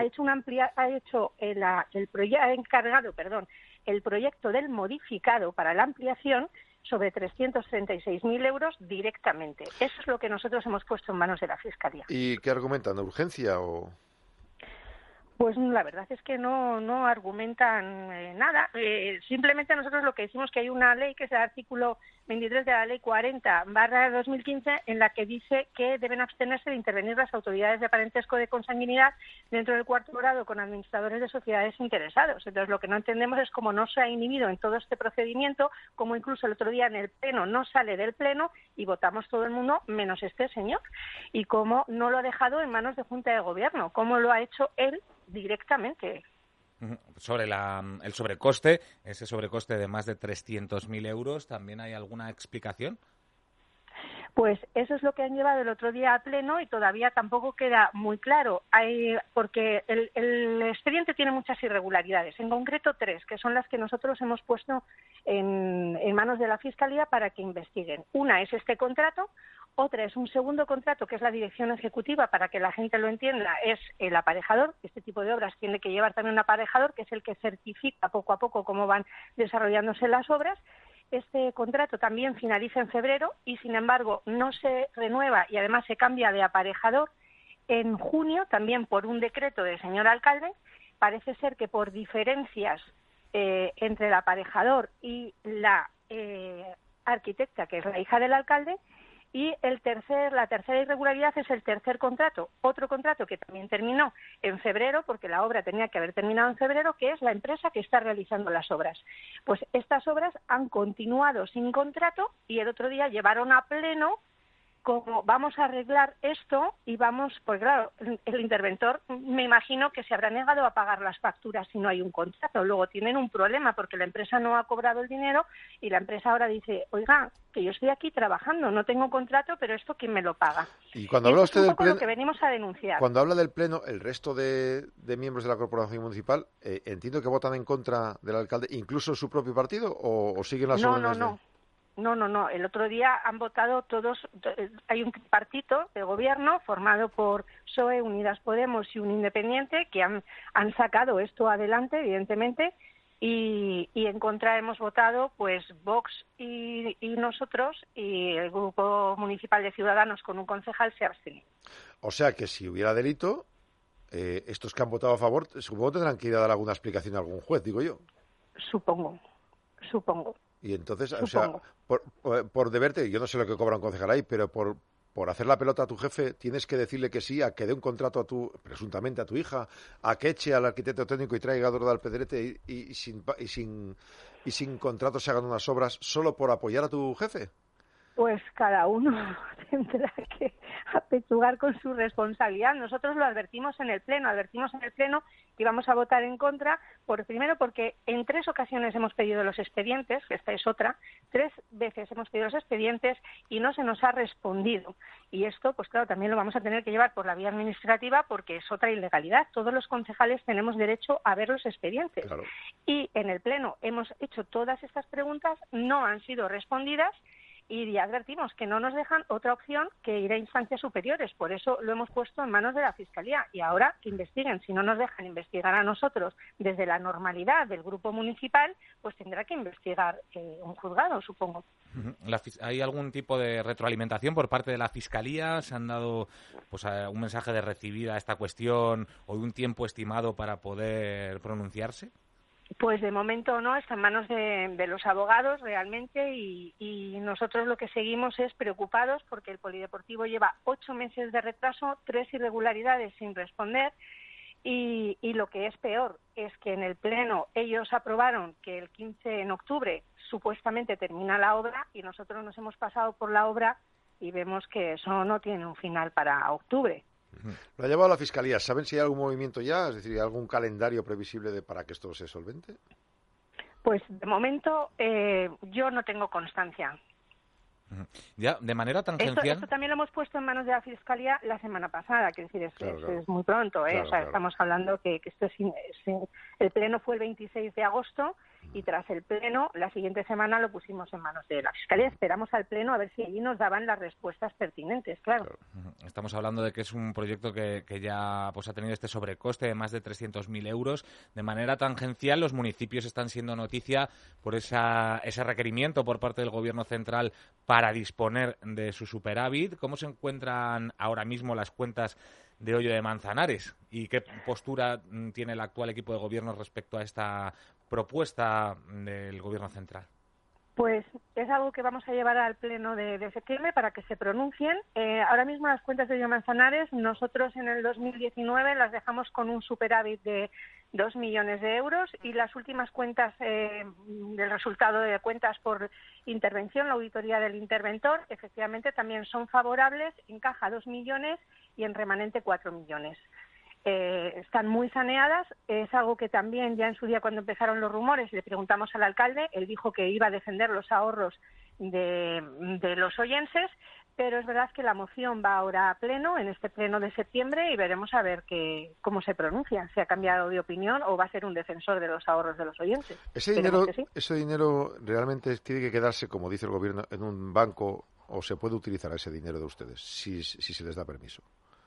ha encargado el proyecto del modificado para la ampliación sobre 336.000 euros directamente. Eso es lo que nosotros hemos puesto en manos de la Fiscalía. ¿Y qué argumentan? ¿Urgencia o...? Pues la verdad es que no argumentan nada. Simplemente nosotros lo que decimos que hay una ley, que es el artículo 23 de la Ley 40/2015, en la que dice que deben abstenerse de intervenir las autoridades de parentesco de consanguinidad dentro del 4º grado con administradores de sociedades interesados. Entonces, lo que no entendemos es cómo no se ha inhibido en todo este procedimiento, como incluso el otro día en el Pleno no sale del Pleno y votamos todo el mundo menos este señor, y cómo no lo ha dejado en manos de Junta de Gobierno, cómo lo ha hecho él directamente. Sobre el sobrecoste, ese sobrecoste de más de 300.000 euros, ¿también hay alguna explicación? Pues eso es lo que han llevado el otro día a Pleno, y todavía tampoco queda muy claro, porque el expediente tiene muchas irregularidades, en concreto 3, que son las que nosotros hemos puesto en manos de la Fiscalía para que investiguen. Una es este contrato, otra es un segundo contrato, que es la dirección ejecutiva, para que la gente lo entienda, es el aparejador. Este tipo de obras tiene que llevar también un aparejador, que es el que certifica poco a poco cómo van desarrollándose las obras. Este contrato también finaliza en febrero y, sin embargo, no se renueva, y además se cambia de aparejador en junio, también por un decreto del señor alcalde. Parece ser que por diferencias entre el aparejador y la arquitecta, que es la hija del alcalde. Y la tercera irregularidad es el tercer contrato, otro contrato que también terminó en febrero, porque la obra tenía que haber terminado en febrero, que es la empresa que está realizando las obras. Pues estas obras han continuado sin contrato, y el otro día llevaron a Pleno como vamos a arreglar esto y vamos, pues claro, el interventor me imagino que se habrá negado a pagar las facturas si no hay un contrato. Luego tienen un problema porque la empresa no ha cobrado el dinero y la empresa ahora dice, oiga, que yo estoy aquí trabajando, no tengo contrato, pero esto ¿quién me lo paga? Y cuando habla usted es un del poco pleno, lo que venimos a denunciar. Cuando habla del pleno, el resto de miembros de la corporación municipal, entiendo que votan en contra del alcalde, incluso su propio partido, o siguen las órdenes. No. El otro día han votado todos. Hay un tripartito de gobierno formado por PSOE, Unidas Podemos y un independiente que han sacado esto adelante, evidentemente, y en contra hemos votado pues Vox y nosotros, y el Grupo Municipal de Ciudadanos con un concejal se ha abstenido. O sea que si hubiera delito, estos que han votado a favor, supongo tendrán que ir a dar alguna explicación a algún juez, digo yo. Supongo. Y entonces, o sea, por deberte, yo no sé lo que cobra un concejal ahí, pero por hacer la pelota a tu jefe, tienes que decirle que sí, a que dé un contrato presuntamente a tu hija, a que eche al arquitecto técnico y traiga a Alpedrete y sin contrato se hagan unas obras solo por apoyar a tu jefe. Pues cada uno tendrá que apechugar con su responsabilidad. Nosotros lo advertimos en el Pleno que íbamos a votar en contra, primero porque en 3 ocasiones hemos pedido los expedientes, que esta es otra, 3 veces hemos pedido los expedientes y no se nos ha respondido. Y esto, pues claro, también lo vamos a tener que llevar por la vía administrativa porque es otra ilegalidad. Todos los concejales tenemos derecho a ver los expedientes. Claro. Y en el Pleno hemos hecho todas estas preguntas, no han sido respondidas, y ya advertimos que no nos dejan otra opción que ir a instancias superiores. Por eso lo hemos puesto en manos de la Fiscalía. Y ahora que investiguen. Si no nos dejan investigar a nosotros desde la normalidad del grupo municipal, pues tendrá que investigar un juzgado, supongo. ¿Hay algún tipo de retroalimentación por parte de la Fiscalía? ¿Se han dado pues un mensaje de recibida a esta cuestión o de un tiempo estimado para poder pronunciarse? Pues de momento no, está en manos de los abogados realmente y nosotros lo que seguimos es preocupados porque el polideportivo lleva 8 meses de retraso, 3 irregularidades sin responder y lo que es peor es que en el Pleno ellos aprobaron que el 15 en octubre supuestamente termina la obra y nosotros nos hemos pasado por la obra y vemos que eso no tiene un final para octubre. Lo ha llevado a la Fiscalía. ¿Saben si hay algún movimiento ya? Es decir, ¿hay algún calendario previsible para que esto se solvente? Pues de momento yo no tengo constancia. Ya, de manera tangencial. Esto también lo hemos puesto en manos de la Fiscalía la semana pasada, que decir, es muy pronto, claro. Estamos hablando que esto el Pleno fue el 26 de agosto y tras el Pleno, la siguiente semana lo pusimos en manos de la Fiscalía. Esperamos al Pleno a ver si allí nos daban las respuestas pertinentes, claro. Estamos hablando de que es un proyecto que ya pues ha tenido este sobrecoste de más de 300.000 euros. De manera tangencial, los municipios están siendo noticia por ese requerimiento por parte del Gobierno central para disponer de su superávit. ¿Cómo se encuentran ahora mismo las cuentas de Hoyo de Manzanares? ¿Y qué postura tiene el actual equipo de gobierno respecto a esta propuesta del Gobierno central? Pues es algo que vamos a llevar al Pleno de septiembre para que se pronuncien. Ahora mismo las cuentas de Hoyo de Manzanares, nosotros en el 2019 las dejamos con un superávit de 2 millones de euros y las últimas cuentas del resultado de cuentas por intervención, la auditoría del interventor, efectivamente también son favorables, en caja 2 millones y en remanente 4 millones. Están muy saneadas, es algo que también ya en su día cuando empezaron los rumores le preguntamos al alcalde, él dijo que iba a defender los ahorros de los oyenses, pero es verdad que la moción va ahora a Pleno, en este Pleno de septiembre, y veremos a ver cómo se pronuncia, si ha cambiado de opinión o va a ser un defensor de los ahorros de los oyentes. Ese dinero realmente tiene que quedarse, como dice el Gobierno, en un banco o se puede utilizar ese dinero de ustedes, si se les da permiso.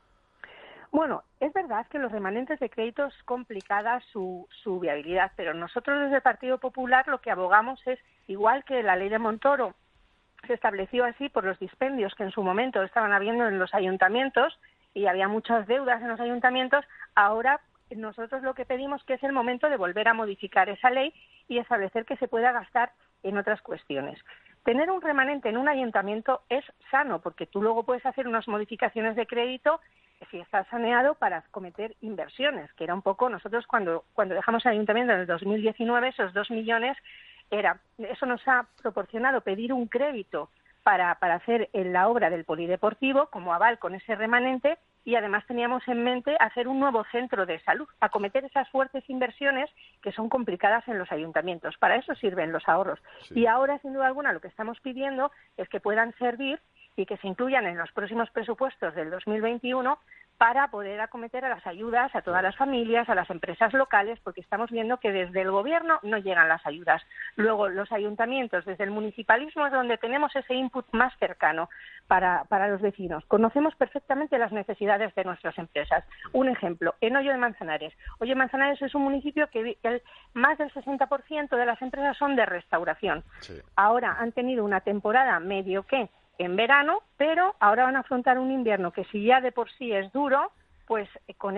Bueno, es verdad que los remanentes de crédito es complicada su viabilidad, pero nosotros desde el Partido Popular lo que abogamos es, igual que la ley de Montoro se estableció así por los dispendios que en su momento estaban habiendo en los ayuntamientos y había muchas deudas en los ayuntamientos, ahora nosotros lo que pedimos que es el momento de volver a modificar esa ley y establecer que se pueda gastar en otras cuestiones. Tener un remanente en un ayuntamiento es sano porque tú luego puedes hacer unas modificaciones de crédito si está saneado para cometer inversiones, que era un poco nosotros cuando dejamos el ayuntamiento en el 2019, esos 2 millones eso nos ha proporcionado pedir un crédito para hacer la obra del polideportivo como aval con ese remanente, y además teníamos en mente hacer un nuevo centro de salud, acometer esas fuertes inversiones que son complicadas en los ayuntamientos. Para eso sirven los ahorros. Sí. Y ahora, sin duda alguna, lo que estamos pidiendo es que puedan servir y que se incluyan en los próximos presupuestos del 2021 para poder acometer a las ayudas a todas las familias, a las empresas locales, porque estamos viendo que desde el gobierno no llegan las ayudas. Luego, los ayuntamientos, desde el municipalismo, es donde tenemos ese input más cercano para los vecinos. Conocemos perfectamente las necesidades de nuestras empresas. Un ejemplo, en Hoyo de Manzanares. Hoyo de Manzanares es un municipio que más del 60% de las empresas son de restauración. Sí. Ahora han tenido una temporada medio que en verano, pero ahora van a afrontar un invierno que si ya de por sí es duro, pues con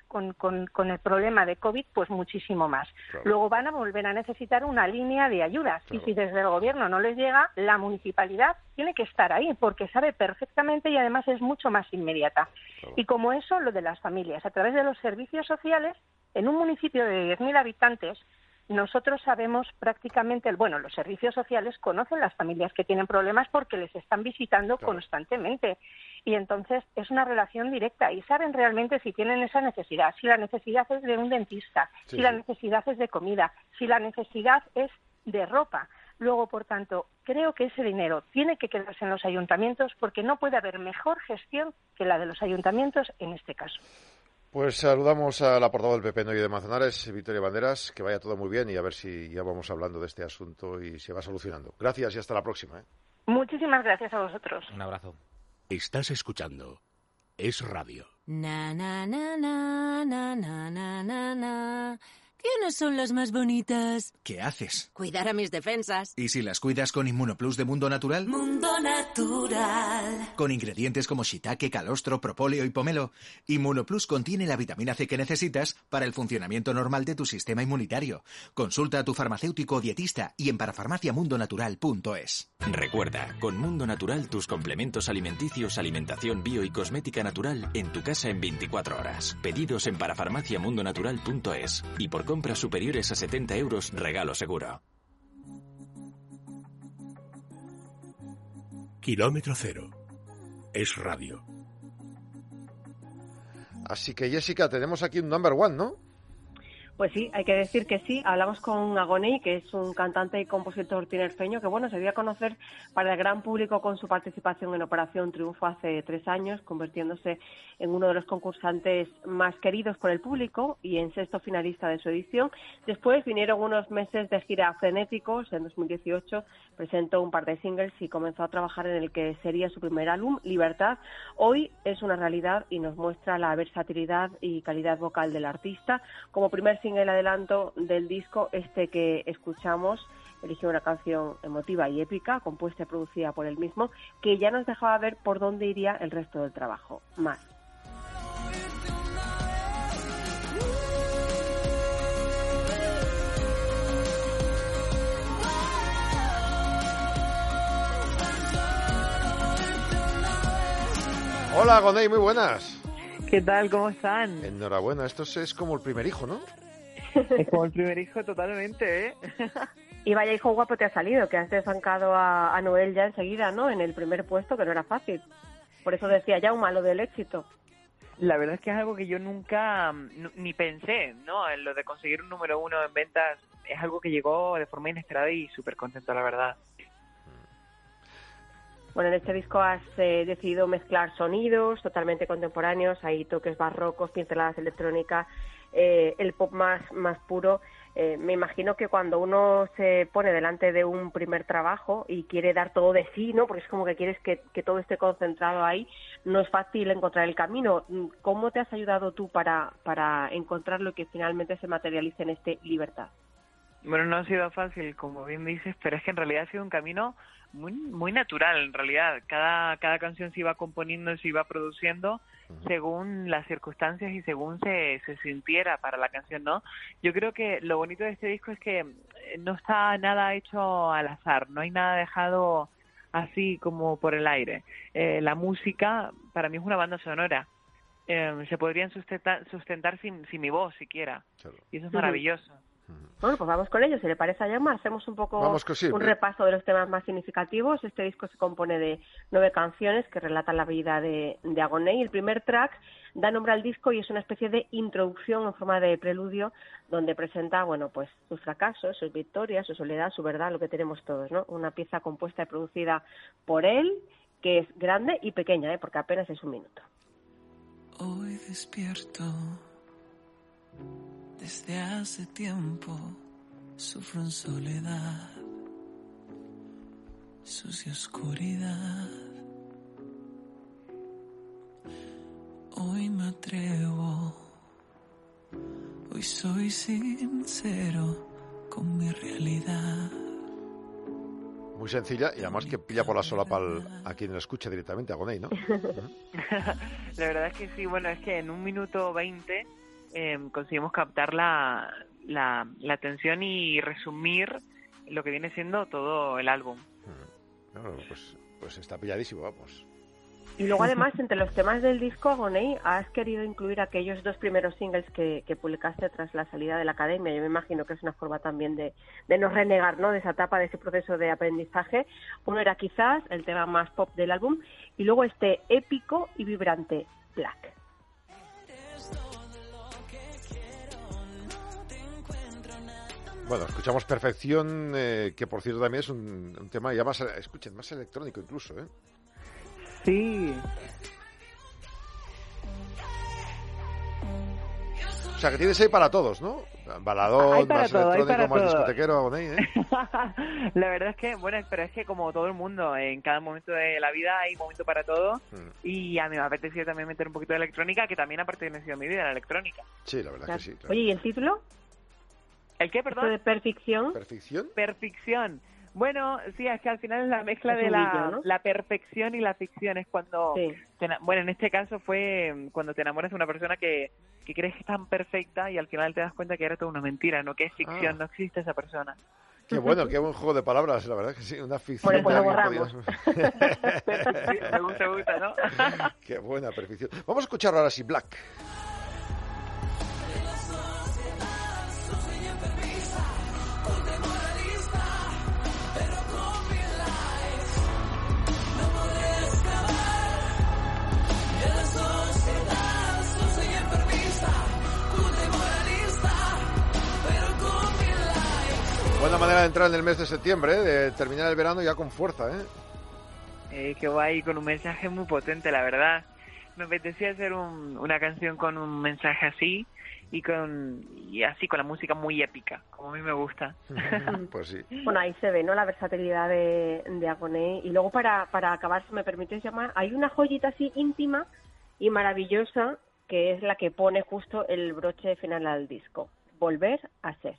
el problema de COVID, pues muchísimo más. Claro. Luego van a volver a necesitar una línea de ayudas. Claro. Y si desde el gobierno no les llega, la municipalidad tiene que estar ahí, porque sabe perfectamente y además es mucho más inmediata. Claro. Y como eso, lo de las familias. A través de los servicios sociales, en un municipio de 10.000 habitantes, nosotros sabemos prácticamente, los servicios sociales conocen las familias que tienen problemas porque les están visitando constantemente. Y entonces es una relación directa y saben realmente si tienen esa necesidad, si la necesidad es de un dentista, si la necesidad es de comida, si la necesidad es de ropa. Luego, por tanto, creo que ese dinero tiene que quedarse en los ayuntamientos porque no puede haber mejor gestión que la de los ayuntamientos en este caso. Pues saludamos a la portavoz del PP de Manzanares, Victoria Banderas, que vaya todo muy bien y a ver si ya vamos hablando de este asunto y se va solucionando. Gracias y hasta la próxima. Muchísimas gracias a vosotros. Un abrazo. Estás escuchando Es Radio. Na, na, na, na, na, na, na, na. ¿Quiénes son las más bonitas? ¿Qué haces? Cuidar a mis defensas. ¿Y si las cuidas con Inmunoplus de Mundo Natural? Mundo Natural. Con ingredientes como shiitake, calostro, propóleo y pomelo, Inmunoplus contiene la vitamina C que necesitas para el funcionamiento normal de tu sistema inmunitario. Consulta a tu farmacéutico o dietista y en parafarmaciamundonatural.es. Recuerda, con Mundo Natural tus complementos alimenticios, alimentación bio y cosmética natural en tu casa en 24 horas. Pedidos en parafarmaciamundonatural.es y por compras superiores a 70 euros, regalo seguro. Kilómetro Cero. Es Radio. Así que, Jessica, tenemos aquí un number one, ¿no? Pues sí, hay que decir que sí. Hablamos con Agoney, que es un cantante y compositor tinerfeño que, se dio a conocer para el gran público con su participación en Operación Triunfo hace 3 años, convirtiéndose en uno de los concursantes más queridos por el público y en 6º finalista de su edición. Después vinieron unos meses de gira frenéticos. En 2018 presentó un par de singles y comenzó a trabajar en el que sería su primer álbum, Libertad. Hoy es una realidad y nos muestra la versatilidad y calidad vocal del artista. Como primer single adelanto del disco, este que escuchamos, eligió una canción emotiva y épica, compuesta y producida por él mismo, que ya nos dejaba ver por dónde iría el resto del trabajo. Más. Hola, Agoney, muy buenas. ¿Qué tal? ¿Cómo están? Enhorabuena, esto es como el primer hijo, ¿no? Es como el primer hijo totalmente, ¿eh? Y vaya hijo guapo te ha salido, que has desbancado a Noel ya enseguida, ¿no? En el primer puesto, que no era fácil. Por eso decía Jaume, lo del éxito. La verdad es que es algo que yo nunca ni pensé, ¿no? En lo de conseguir un número 1 en ventas es algo que llegó de forma inesperada y súper contento, la verdad. Bueno, en este disco has decidido mezclar sonidos totalmente contemporáneos, hay toques barrocos, pinceladas electrónicas, el pop más puro. Me imagino que cuando uno se pone delante de un primer trabajo y quiere dar todo de sí, ¿no? Porque es como que quieres que todo esté concentrado ahí, no es fácil encontrar el camino. ¿Cómo te has ayudado tú para encontrar lo que finalmente se materialice en este Libertad? Bueno, no ha sido fácil, como bien dices, pero es que en realidad ha sido un camino muy natural, en realidad. Cada canción se iba componiendo, se iba produciendo según las circunstancias y según se sintiera para la canción, ¿no? Yo creo que lo bonito de este disco es que no está nada hecho al azar, no hay nada dejado así como por el aire. La música, para mí, es una banda sonora. Se podrían sustentar sin mi voz siquiera. Claro. Y eso es maravilloso. Bueno, pues vamos con ello. Si le parece a Jaume, hacemos un poco un repaso de los temas más significativos. Este disco se compone de 9 canciones que relatan la vida de Agoney. El primer track da nombre al disco y es una especie de introducción en forma de preludio donde presenta, bueno, pues sus fracasos, sus victorias, su soledad, su verdad, lo que tenemos todos, ¿no? Una pieza compuesta y producida por él, que es grande y pequeña, porque apenas es 1 minuto. Hoy despierto. Desde hace tiempo sufro en soledad, sucia oscuridad. Hoy me atrevo, hoy soy sincero con mi realidad. Muy sencilla y además que pilla por la solapa a quien lo escucha directamente, a Agoney, ¿no? La verdad es que sí, bueno, es que en 1 minuto 20 conseguimos captar la atención y resumir lo que viene siendo todo el álbum. Bueno, pues está pilladísimo, vamos. Y luego además, entre los temas del disco, Agoney, has querido incluir aquellos 2 primeros singles que publicaste tras la salida de la academia. Yo me imagino que es una forma también de no renegar, ¿no?, de esa etapa, de ese proceso de aprendizaje. Uno era Quizás, el tema más pop del álbum, y luego este épico y vibrante Black. Bueno, escuchamos Perfección, que por cierto también es un tema ya más, escuchen, más electrónico incluso, ¿eh? Sí. O sea, que tienes ahí para todos, ¿no? Baladón, más electrónico, más discotequero, Agoney, ¿eh? La verdad es que, bueno, pero es que como todo el mundo, en cada momento de la vida hay momento para todo, y a mí me apetecía también meter un poquito de electrónica, que también ha pertenecido a mi vida, la electrónica. Sí, la verdad que sí. Claro. Oye, ¿y el título? ¿El qué, perdón? ¿De Perfección? ¿Perfección? Perfección. Bueno, sí, es que al final es la mezcla de la perfección y la ficción. Es cuando, bueno, en este caso fue cuando te enamoras de una persona que crees que es tan perfecta y al final te das cuenta que era toda una mentira, no que es ficción, no existe esa persona. Qué bueno, qué buen juego de palabras, la verdad que sí, una ficción. Bueno, pues lo borramos. Me gusta, ¿no? Qué buena perfección. Vamos a escuchar ahora sí Black. Buena manera de entrar en el mes de septiembre, de terminar el verano ya con fuerza, ¿eh? Que va ahí con un mensaje muy potente, la verdad. Me apetecía hacer una canción con un mensaje así y así con la música muy épica, como a mí me gusta. Pues sí. Bueno, ahí se ve, ¿no?, la versatilidad de Agoney. Y luego para acabar, si me permites llamar, hay una joyita así íntima y maravillosa que es la que pone justo el broche final al disco. Volver a ser.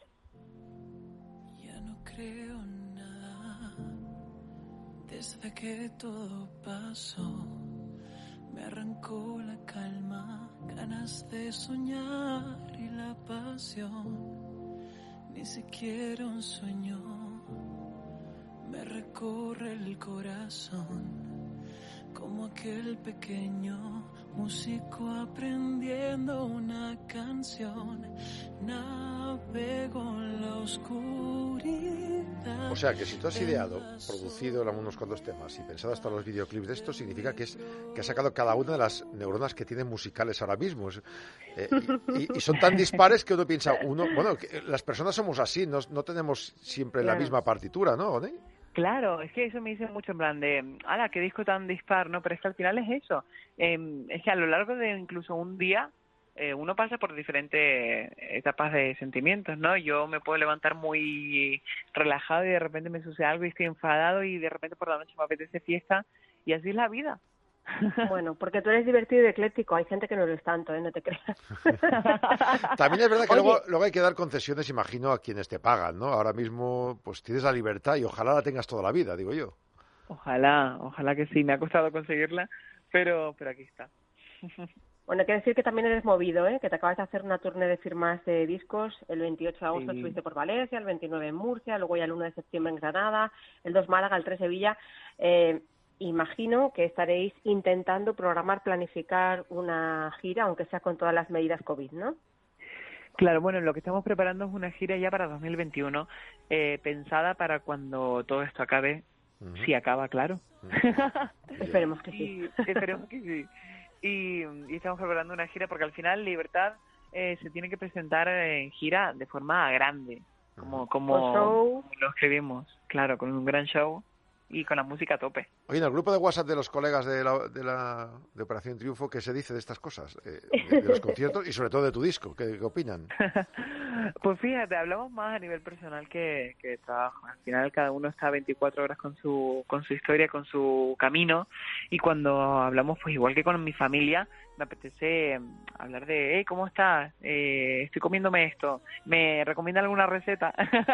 Creo nada desde que todo pasó, me arrancó la calma, ganas de soñar y la pasión, ni siquiera un sueño me recorre el corazón, como aquel pequeño músico aprendiendo una canción, navego en la oscuridad. O sea, que si tú has ideado, producido unos cuantos temas y pensado hasta los videoclips de esto, significa que has sacado cada una de las neuronas que tienen musicales ahora mismo. Y son tan dispares que uno piensa, que las personas somos así, no tenemos siempre la misma partitura, ¿no, Agoney? Claro, es que eso me dice mucho en plan de, ¡hala, qué disco tan dispar!, ¿no? Pero es que al final es eso. Es que a lo largo de incluso un día uno pasa por diferentes etapas de sentimientos, ¿no? Yo me puedo levantar muy relajado y de repente me sucede algo y estoy enfadado y de repente por la noche me apetece fiesta y así es la vida. Bueno, porque tú eres divertido y ecléctico. Hay gente que no lo es tanto, no te creas. También es verdad que luego hay que dar concesiones, imagino, a quienes te pagan, ¿no? Ahora mismo pues tienes la libertad y ojalá la tengas toda la vida, digo yo. Ojalá que sí. Me ha costado conseguirla, pero aquí está. Bueno, hay que decir que también eres movido, que te acabas de hacer una tournée de firmas de discos. El 28 de agosto estuviste por Valencia, el 29 en Murcia, luego ya el 1 de septiembre en Granada, el 2 Málaga, el 3 Sevilla. Imagino que estaréis intentando planificar una gira, aunque sea con todas las medidas COVID, ¿no? Claro, bueno, lo que estamos preparando es una gira ya para 2021, pensada para cuando todo esto acabe, si acaba, claro. Esperemos que sí. Esperemos que sí. Y estamos preparando una gira porque al final Libertad se tiene que presentar en gira de forma grande, como lo escribimos, claro, con un gran show y con la música a tope. Oye, en el grupo de WhatsApp de los colegas de Operación Triunfo, ¿qué se dice de estas cosas? De los conciertos y sobre todo de tu disco, ¿qué opinan? Pues fíjate, hablamos más a nivel personal que de trabajo. Al final cada uno está 24 horas con su historia, con su camino, y cuando hablamos, pues igual que con mi familia, me apetece hablar de, hey, ¿cómo estás? Estoy comiéndome esto, ¿me recomienda alguna receta?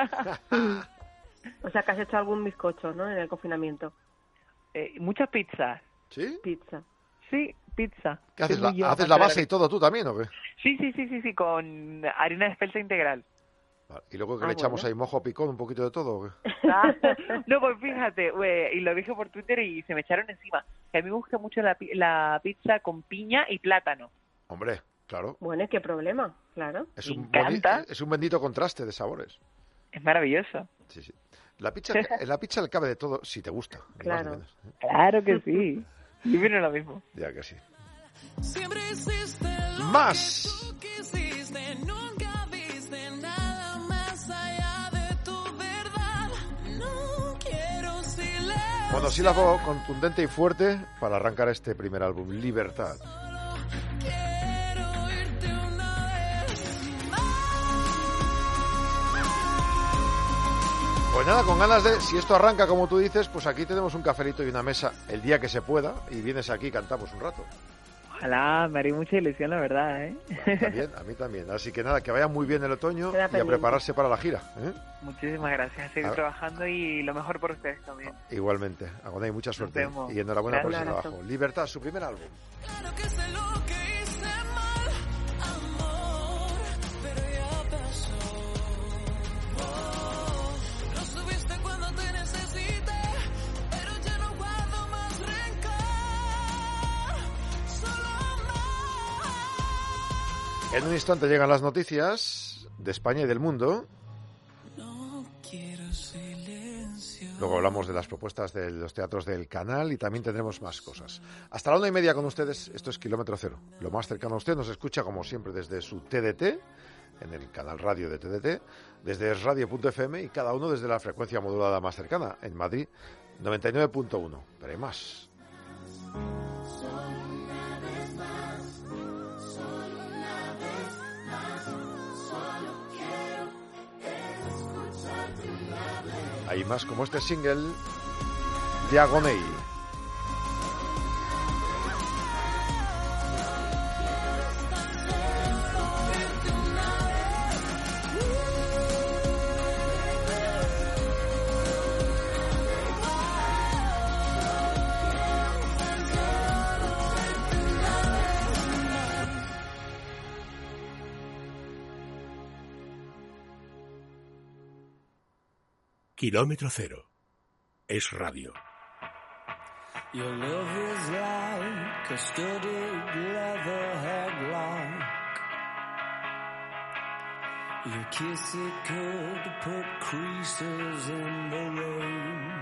O sea, que has hecho algún bizcocho, ¿no?, en el confinamiento. Muchas pizzas. ¿Sí? Pizza. Sí, pizza. ¿Qué haces? ¿Haces la base y todo tú también o qué? Sí, con harina de espelta integral. Vale. ¿Y luego que le echamos ahí mojo picón, un poquito de todo o qué? No, pues fíjate, y lo dije por Twitter y se me echaron encima. Que a mí me gusta mucho la pizza con piña y plátano. Hombre, claro. Bueno, ¿qué problema? Claro. Es un bendito contraste de sabores. Es maravilloso. Sí. En la pizza le cabe de todo, si te gusta. Claro. Menos, ¿eh? Claro que sí. Y viene lo mismo. Ya que sí. Siempre hiciste lo ¡Más! que tú quisiste, nunca viste nada más allá de tu verdad. No quiero silencio. Monosílabo contundente y fuerte para arrancar este primer álbum, Libertad. Pues nada, con ganas de, si esto arranca como tú dices, pues aquí tenemos un cafelito y una mesa el día que se pueda y vienes aquí y cantamos un rato. Ojalá, me haría mucha ilusión, la verdad, ¿eh? A mí también. Así que nada, que vaya muy bien el otoño y a prepararse para la gira, ¿eh? Muchísimas gracias, a seguir trabajando y lo mejor por ustedes también. Igualmente, Agonay, mucha suerte y enhorabuena por ese trabajo. Libertad, su primer álbum. Claro que sé lo que hice mal, amor, pero ya pasó. No subiste cuando te necesité, pero ya no guardo más rencor. En un instante llegan las noticias de España y del mundo. Luego hablamos de las propuestas de los teatros del canal y también tendremos más cosas. Hasta la 1:30 con ustedes, esto es Kilómetro Cero. Lo más cercano a usted nos escucha como siempre desde su TDT, en el canal radio de TDT, desde radio.fm y cada uno desde la frecuencia modulada más cercana, en Madrid 99.1. Pero hay más. Hay más como este single de Agoney. Kilómetro Cero. Es radio. Your love is like a studded leather headlock. Your kiss, it could put creases in the rain.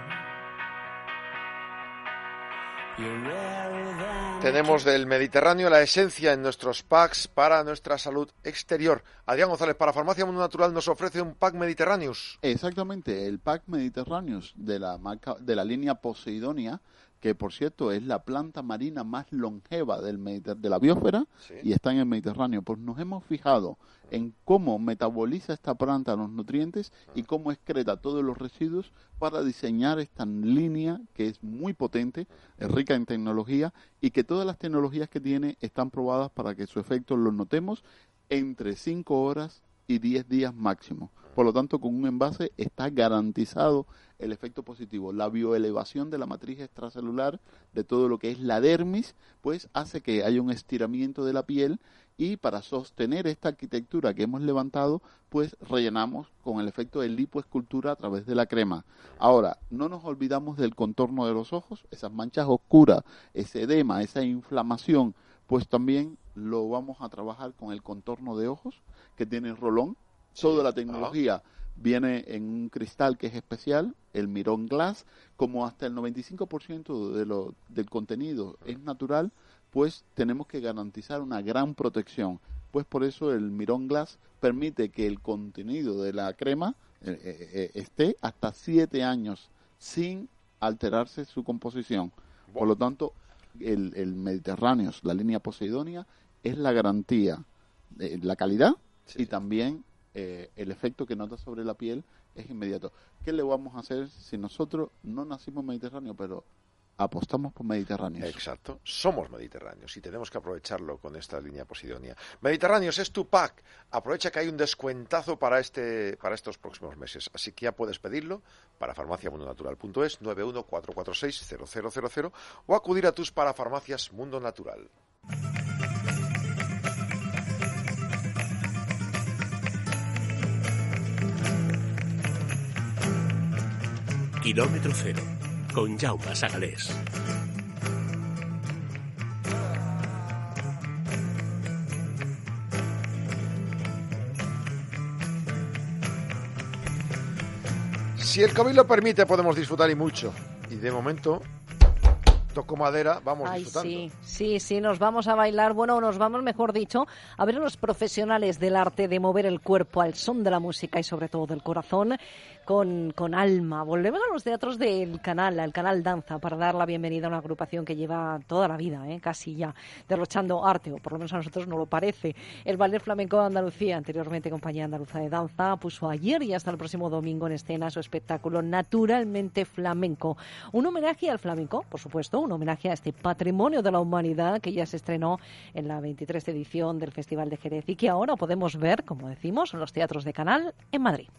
Tenemos del Mediterráneo la esencia en nuestros packs para nuestra salud exterior. Adrián González, para Farmacia Mundo Natural nos ofrece un pack Mediterráneos. Exactamente, el pack Mediterráneos de la línea Poseidonia, que por cierto es la planta marina más longeva de la biosfera, ¿sí? Y está en el Mediterráneo. Pues nos hemos fijado en cómo metaboliza esta planta los nutrientes y cómo excreta todos los residuos para diseñar esta línea que es muy potente, es rica en tecnología y que todas las tecnologías que tiene están probadas para que su efecto lo notemos entre 5 horas y 10 días máximo. Por lo tanto, con un envase está garantizado el efecto positivo. La bioelevación de la matriz extracelular, de todo lo que es la dermis, pues hace que haya un estiramiento de la piel y para sostener esta arquitectura que hemos levantado, pues rellenamos con el efecto de lipoescultura a través de la crema. Ahora, no nos olvidamos del contorno de los ojos, esas manchas oscuras, ese edema, esa inflamación, pues también lo vamos a trabajar con el contorno de ojos, que tiene rolón. Toda la tecnología viene en un cristal que es especial, el Miron Glass. Como hasta el 95% del contenido es natural, pues tenemos que garantizar una gran protección. Pues por eso el Miron Glass permite que el contenido de la crema esté hasta 7 años sin alterarse su composición. Por lo tanto, el Mediterráneo, la línea Poseidonia, es la garantía de la calidad y también el efecto que nota sobre la piel es inmediato. ¿Qué le vamos a hacer si nosotros no nacimos mediterráneos, pero apostamos por mediterráneos? Exacto, somos mediterráneos y tenemos que aprovecharlo con esta línea Poseidonia. Mediterráneos es tu pack. Aprovecha que hay un descuentazo para estos próximos meses, así que ya puedes pedirlo para farmaciamundonatural.es 914460000 o acudir a tus parafarmacias Mundo Natural. Kilómetro cero, con Jaume Sagalés. Si el COVID lo permite, podemos disfrutar y mucho. Y de momento, toco madera, vamos disfrutando. Sí, nos vamos a bailar, bueno, nos vamos, mejor dicho, a ver a los profesionales del arte de mover el cuerpo al son de la música y sobre todo del corazón, con alma. Volvemos a los teatros del canal, al Canal Danza, para dar la bienvenida a una agrupación que lleva toda la vida, casi ya, derrochando arte, o por lo menos a nosotros no lo parece. El Ballet Flamenco de Andalucía, anteriormente Compañía Andaluza de Danza, puso ayer y hasta el próximo domingo en escena su espectáculo Naturalmente Flamenco. Un homenaje al flamenco, por supuesto, un homenaje a este patrimonio de la humanidad que ya se estrenó en la 23 edición del Festival de Jerez y que ahora podemos ver, como decimos, en los teatros de Canal en Madrid.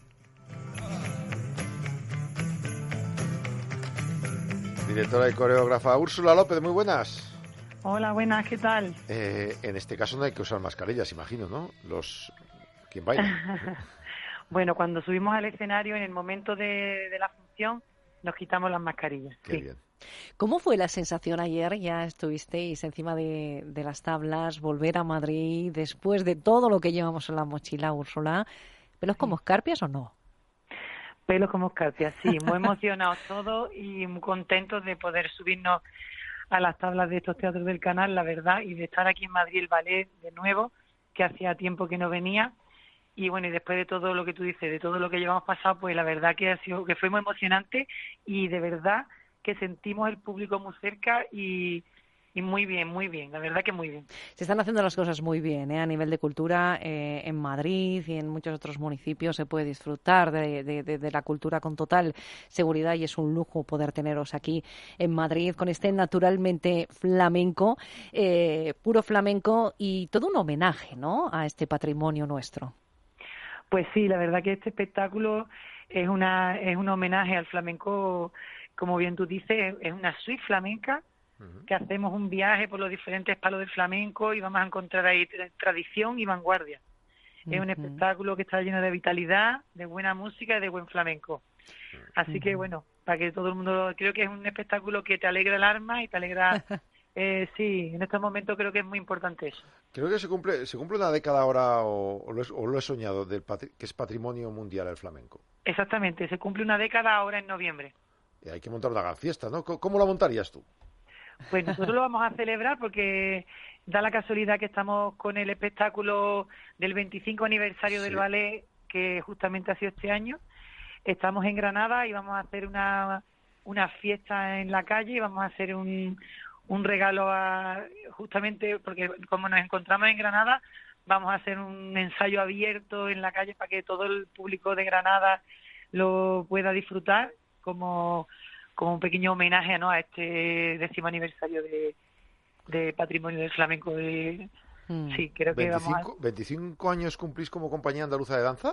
Directora y coreógrafa Úrsula López, muy buenas. Hola, buenas, ¿qué tal? En este caso no hay que usar mascarillas, imagino, ¿no? ¿Quién baila? Bueno, cuando subimos al escenario, en el momento de la función, nos quitamos las mascarillas. Qué bien. ¿Cómo fue la sensación ayer? Ya estuvisteis encima de las tablas, volver a Madrid, después de todo lo que llevamos en la mochila, Úrsula. ¿Pelos como escarpias o no? Pelos como escarpias, sí. Muy emocionados todos y muy contentos de poder subirnos a las tablas de estos teatros del canal, la verdad, y de estar aquí en Madrid el ballet de nuevo, que hacía tiempo que no venía. Y bueno, y después de todo lo que tú dices, de todo lo que llevamos pasado, pues la verdad que fue muy emocionante y de verdad que sentimos el público muy cerca y muy bien, la verdad que muy bien. Se están haciendo las cosas muy bien, a nivel de cultura, en Madrid y en muchos otros municipios se puede disfrutar de la cultura con total seguridad y es un lujo poder teneros aquí en Madrid con este Naturalmente Flamenco, puro flamenco y todo un homenaje, ¿no?, a este patrimonio nuestro. Pues sí, la verdad que este espectáculo es un homenaje al flamenco, como bien tú dices, es una suite flamenca, que hacemos un viaje por los diferentes palos del flamenco y vamos a encontrar ahí tradición y vanguardia. Es un espectáculo que está lleno de vitalidad, de buena música y de buen flamenco. Así que bueno, para que todo el mundo, creo que es un espectáculo que te alegra el alma y te alegra, sí, en estos momentos creo que es muy importante eso. Creo que se cumple una década ahora, o lo he soñado, que es patrimonio mundial el flamenco. Exactamente, se cumple una década ahora en noviembre. Y hay que montar una gran fiesta, ¿no? ¿Cómo la montarías tú? Pues nosotros lo vamos a celebrar porque da la casualidad que estamos con el espectáculo del 25 aniversario del ballet, que justamente ha sido este año. Estamos en Granada y vamos a hacer una fiesta en la calle y vamos a hacer un regalo justamente porque como nos encontramos en Granada, vamos a hacer un ensayo abierto en la calle para que todo el público de Granada lo pueda disfrutar como un pequeño homenaje, ¿no?, a este 10º aniversario de Patrimonio del Flamenco. Sí, creo que 25 años cumplís como Compañía Andaluza de Danza.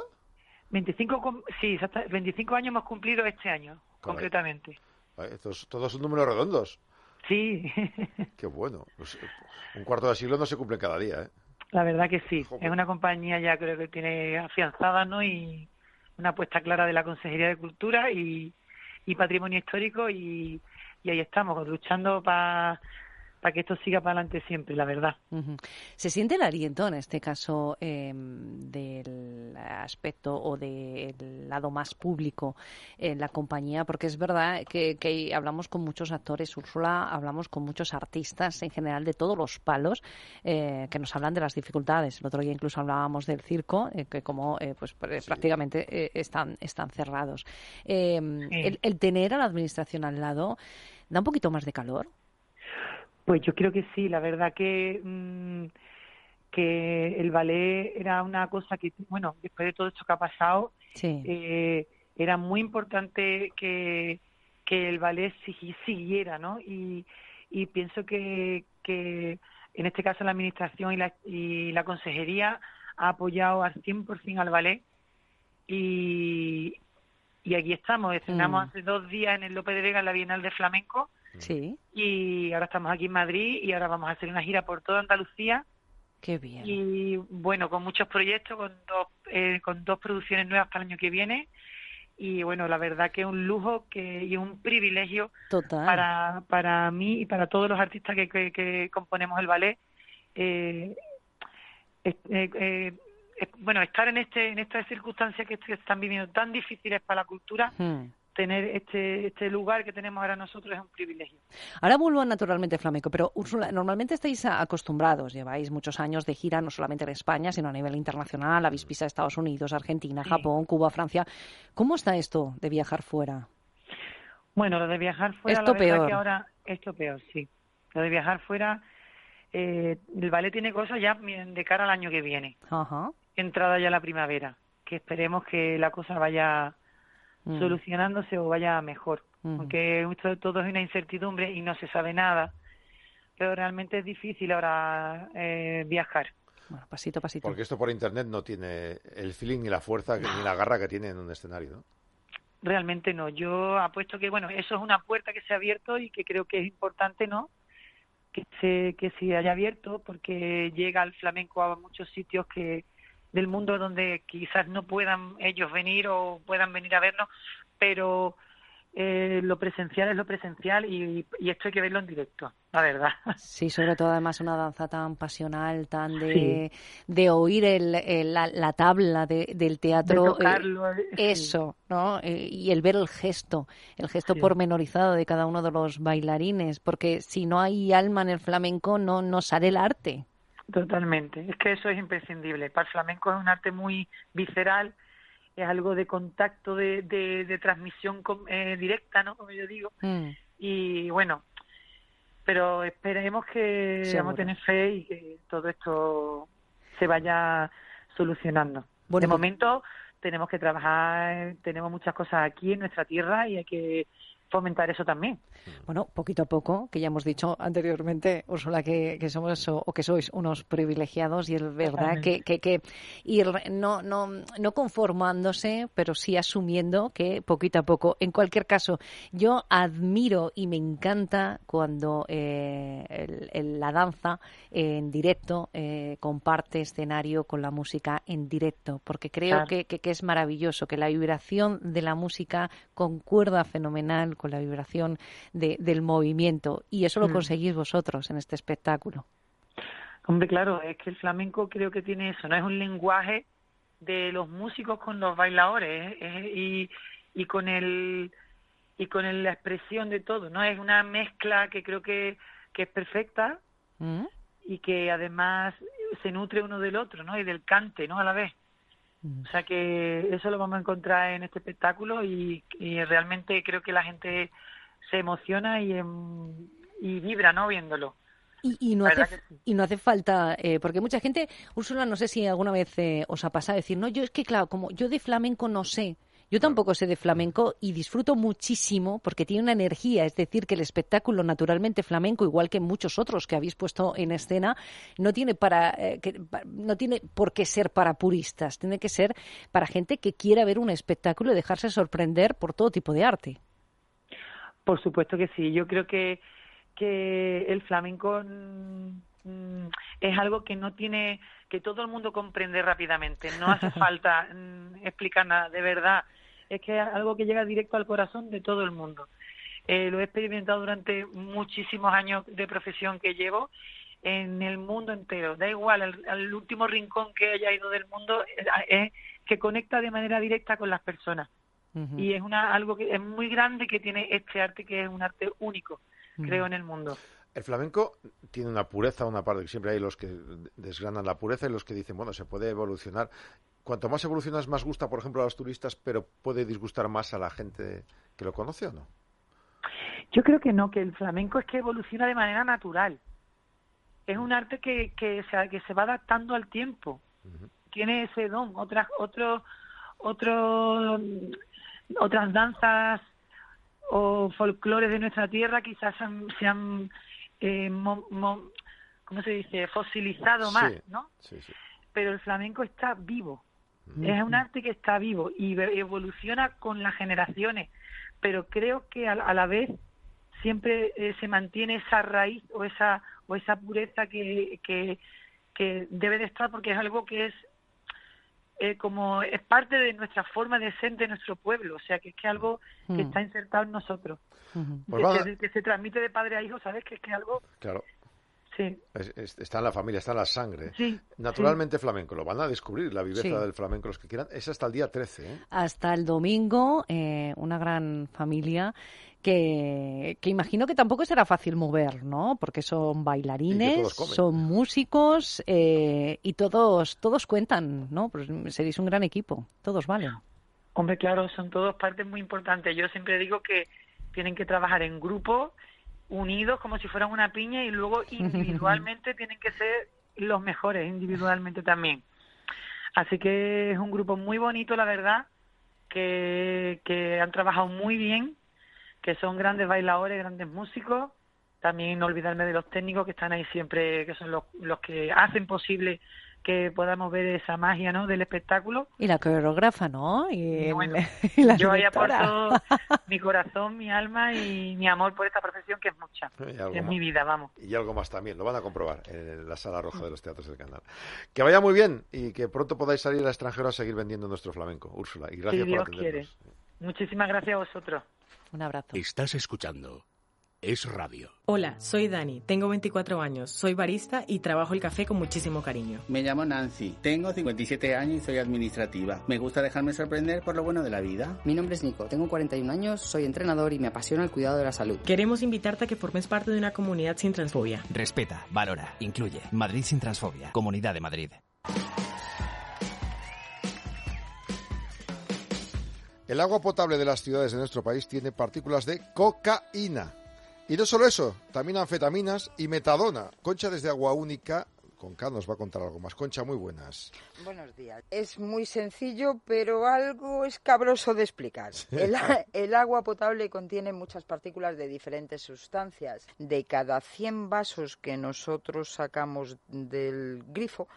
25 años hemos cumplido este año, concretamente. Todos son números redondos. Sí. Qué bueno. Pues, un cuarto de siglo no se cumple cada día, ¿eh? La verdad que sí. Es una compañía ya creo que tiene afianzada, ¿no?, y una apuesta clara de la Consejería de Cultura y Patrimonio Histórico y ahí estamos luchando para que esto siga para adelante siempre, la verdad. ¿Se siente el aliento en este caso del aspecto o del lado más público en la compañía? Porque es verdad que hablamos con muchos actores, Úrsula, hablamos con muchos artistas en general de todos los palos que nos hablan de las dificultades. El otro día incluso hablábamos del circo, que como prácticamente están cerrados. El tener a la administración al lado da un poquito más de calor. Pues yo creo que sí, la verdad que el ballet era una cosa que, bueno, después de todo esto que ha pasado, era muy importante que el ballet siguiera, ¿no? Y pienso que en este caso la administración y la consejería ha apoyado al 100% al ballet y aquí estamos, estrenamos hace 2 días en el Lope de Vega en la Bienal de Flamenco. Sí. Y ahora estamos aquí en Madrid y ahora vamos a hacer una gira por toda Andalucía. Qué bien. Y bueno, con muchos proyectos, con 2 producciones nuevas para el año que viene. Y bueno, la verdad que es un lujo y es un privilegio para mí y para todos los artistas que componemos el ballet. Bueno, estar en estas circunstancias que están viviendo tan difíciles para la cultura. Tener este lugar que tenemos ahora nosotros es un privilegio. Ahora vuelvo a Naturalmente Flamenco, pero Úrsula, normalmente estáis acostumbrados, lleváis muchos años de gira, no solamente en España, sino a nivel internacional, habéis pisado Estados Unidos, Argentina, Japón, Cuba, Francia. ¿Cómo está esto de viajar fuera? Bueno, lo de viajar fuera, esto la verdad peor. Que ahora, esto peor, sí. Lo de viajar fuera, el ballet tiene cosas ya de cara al año que viene. Ajá. Entrada ya la primavera, que esperemos que la cosa vaya solucionándose o vaya mejor, aunque todo es una incertidumbre y no se sabe nada, pero realmente es difícil ahora viajar. Bueno, pasito a pasito. Porque esto por internet no tiene el feeling ni la fuerza ni la garra que tiene en un escenario, ¿no? Realmente no. Yo apuesto que, bueno, eso es una puerta que se ha abierto y que creo que es importante, ¿no? Que se haya abierto porque llega el flamenco a muchos sitios del mundo donde quizás no puedan ellos venir o puedan venir a vernos, pero lo presencial es lo presencial y esto hay que verlo en directo, la verdad. Sí, sobre todo además una danza tan pasional, tan de oír la tabla del teatro, de tocarlo, eso, ¿no? Y el ver el gesto pormenorizado de cada uno de los bailarines, porque si no hay alma en el flamenco no sale el arte. Totalmente, es que eso es imprescindible. Para el flamenco es un arte muy visceral, es algo de contacto, de transmisión directa, ¿no? Como yo digo. Y bueno, pero esperemos que vamos a tener fe y que todo esto se vaya solucionando. Bueno, de momento tenemos que trabajar, tenemos muchas cosas aquí en nuestra tierra y hay que fomentar eso también. Bueno, poquito a poco, que ya hemos dicho anteriormente, Úrsula, que somos o que sois unos privilegiados y es verdad que ir no conformándose, pero sí asumiendo que poquito a poco. En cualquier caso, yo admiro y me encanta cuando la danza en directo comparte escenario con la música en directo, porque creo que es maravilloso, que la vibración de la música concuerda fenomenal con la vibración del movimiento, y eso lo conseguís vosotros en este espectáculo. Hombre, claro, es que el flamenco creo que tiene eso, no es un lenguaje de los músicos con los bailadores y con la expresión de todo, no es una mezcla que creo que es perfecta y que además se nutre uno del otro, ¿no? Y del cante, ¿no? A la vez. O sea que eso lo vamos a encontrar en este espectáculo y realmente creo que la gente se emociona y vibra, ¿no? Viéndolo. Y no hace falta, porque mucha gente, Úrsula, no sé si alguna vez os ha pasado decir, no, yo es que claro, como yo de flamenco no sé, yo tampoco sé de flamenco y disfruto muchísimo porque tiene una energía, es decir, que el espectáculo naturalmente flamenco, igual que muchos otros que habéis puesto en escena, no tiene por qué ser para puristas, tiene que ser para gente que quiera ver un espectáculo y dejarse sorprender por todo tipo de arte. Por supuesto que sí, yo creo que el flamenco es algo que no tiene, que todo el mundo comprende rápidamente, no hace falta explicar nada, de verdad, es que es algo que llega directo al corazón de todo el mundo. Lo he experimentado durante muchísimos años de profesión que llevo en el mundo entero. Da igual, al último rincón que haya ido del mundo, es que conecta de manera directa con las personas. Y es algo que es muy grande que tiene este arte, que es un arte único, creo, en el mundo. El flamenco tiene una pureza, una parte que siempre hay los que desgranan la pureza y los que dicen, bueno, se puede evolucionar. Cuanto más evolucionas, más gusta, por ejemplo, a los turistas, pero puede disgustar más a la gente que lo conoce, ¿o no? Yo creo que no, que el flamenco es que evoluciona de manera natural. Es un arte que se va adaptando al tiempo. Tiene ese don. Otras danzas o folclores de nuestra tierra quizás se han ¿cómo se dice? Fosilizado más, ¿no? Sí. Pero el flamenco está vivo. Es un arte que está vivo y evoluciona con las generaciones. Pero creo que a la vez siempre se mantiene esa raíz o esa pureza que debe de estar, porque es algo que es como es parte de nuestra forma de ser de nuestro pueblo, o sea que es que algo que está insertado en nosotros, que se transmite de padre a hijo, ¿sabes? Que es que algo... Claro. Sí. Está en la familia, está en la sangre. Sí, naturalmente flamenco, lo van a descubrir, la viveza del flamenco, los que quieran. Es hasta el día 13, ¿eh? Hasta el domingo, una gran familia que imagino que tampoco será fácil mover, ¿no? Porque son bailarines, son músicos y todos cuentan, ¿no? Pues seréis un gran equipo, todos valen. Hombre, claro, son todos partes muy importantes. Yo siempre digo que tienen que trabajar en grupo, unidos como si fueran una piña, y luego individualmente tienen que ser los mejores, individualmente también. Así que es un grupo muy bonito, la verdad, que han trabajado muy bien, que son grandes bailadores, grandes músicos. También no olvidarme de los técnicos que están ahí siempre, que son los que hacen posible que podamos ver esa magia, ¿no?, del espectáculo. Y la coreógrafa, ¿no? Y bueno, la yo ahí aporto mi corazón, mi alma y mi amor por esta profesión, que es mucha. Es mi vida, vamos. Y algo más también, lo van a comprobar en la Sala Roja de los Teatros del Canal. Que vaya muy bien y que pronto podáis salir al extranjero a seguir vendiendo nuestro flamenco. Úrsula, y gracias por atendernos. Quiere. Muchísimas gracias a vosotros. Un abrazo. Estás escuchando Es Radio. Hola, soy Dani, tengo 24 años, soy barista y trabajo el café con muchísimo cariño. Me llamo Nancy, tengo 57 años y soy administrativa. Me gusta dejarme sorprender por lo bueno de la vida. Mi nombre es Nico, tengo 41 años, soy entrenador y me apasiona el cuidado de la salud. Queremos invitarte a que formes parte de una comunidad sin transfobia. Respeta, valora, incluye. Madrid sin transfobia. Comunidad de Madrid. El agua potable de las ciudades de nuestro país tiene partículas de cocaína. Y no solo eso, también anfetaminas y metadona. Concha, desde Agua Única, con K, nos va a contar algo más. Concha, muy buenas. Buenos días. Es muy sencillo, pero algo escabroso de explicar. El agua potable contiene muchas partículas de diferentes sustancias. De cada 100 vasos que nosotros sacamos del grifo,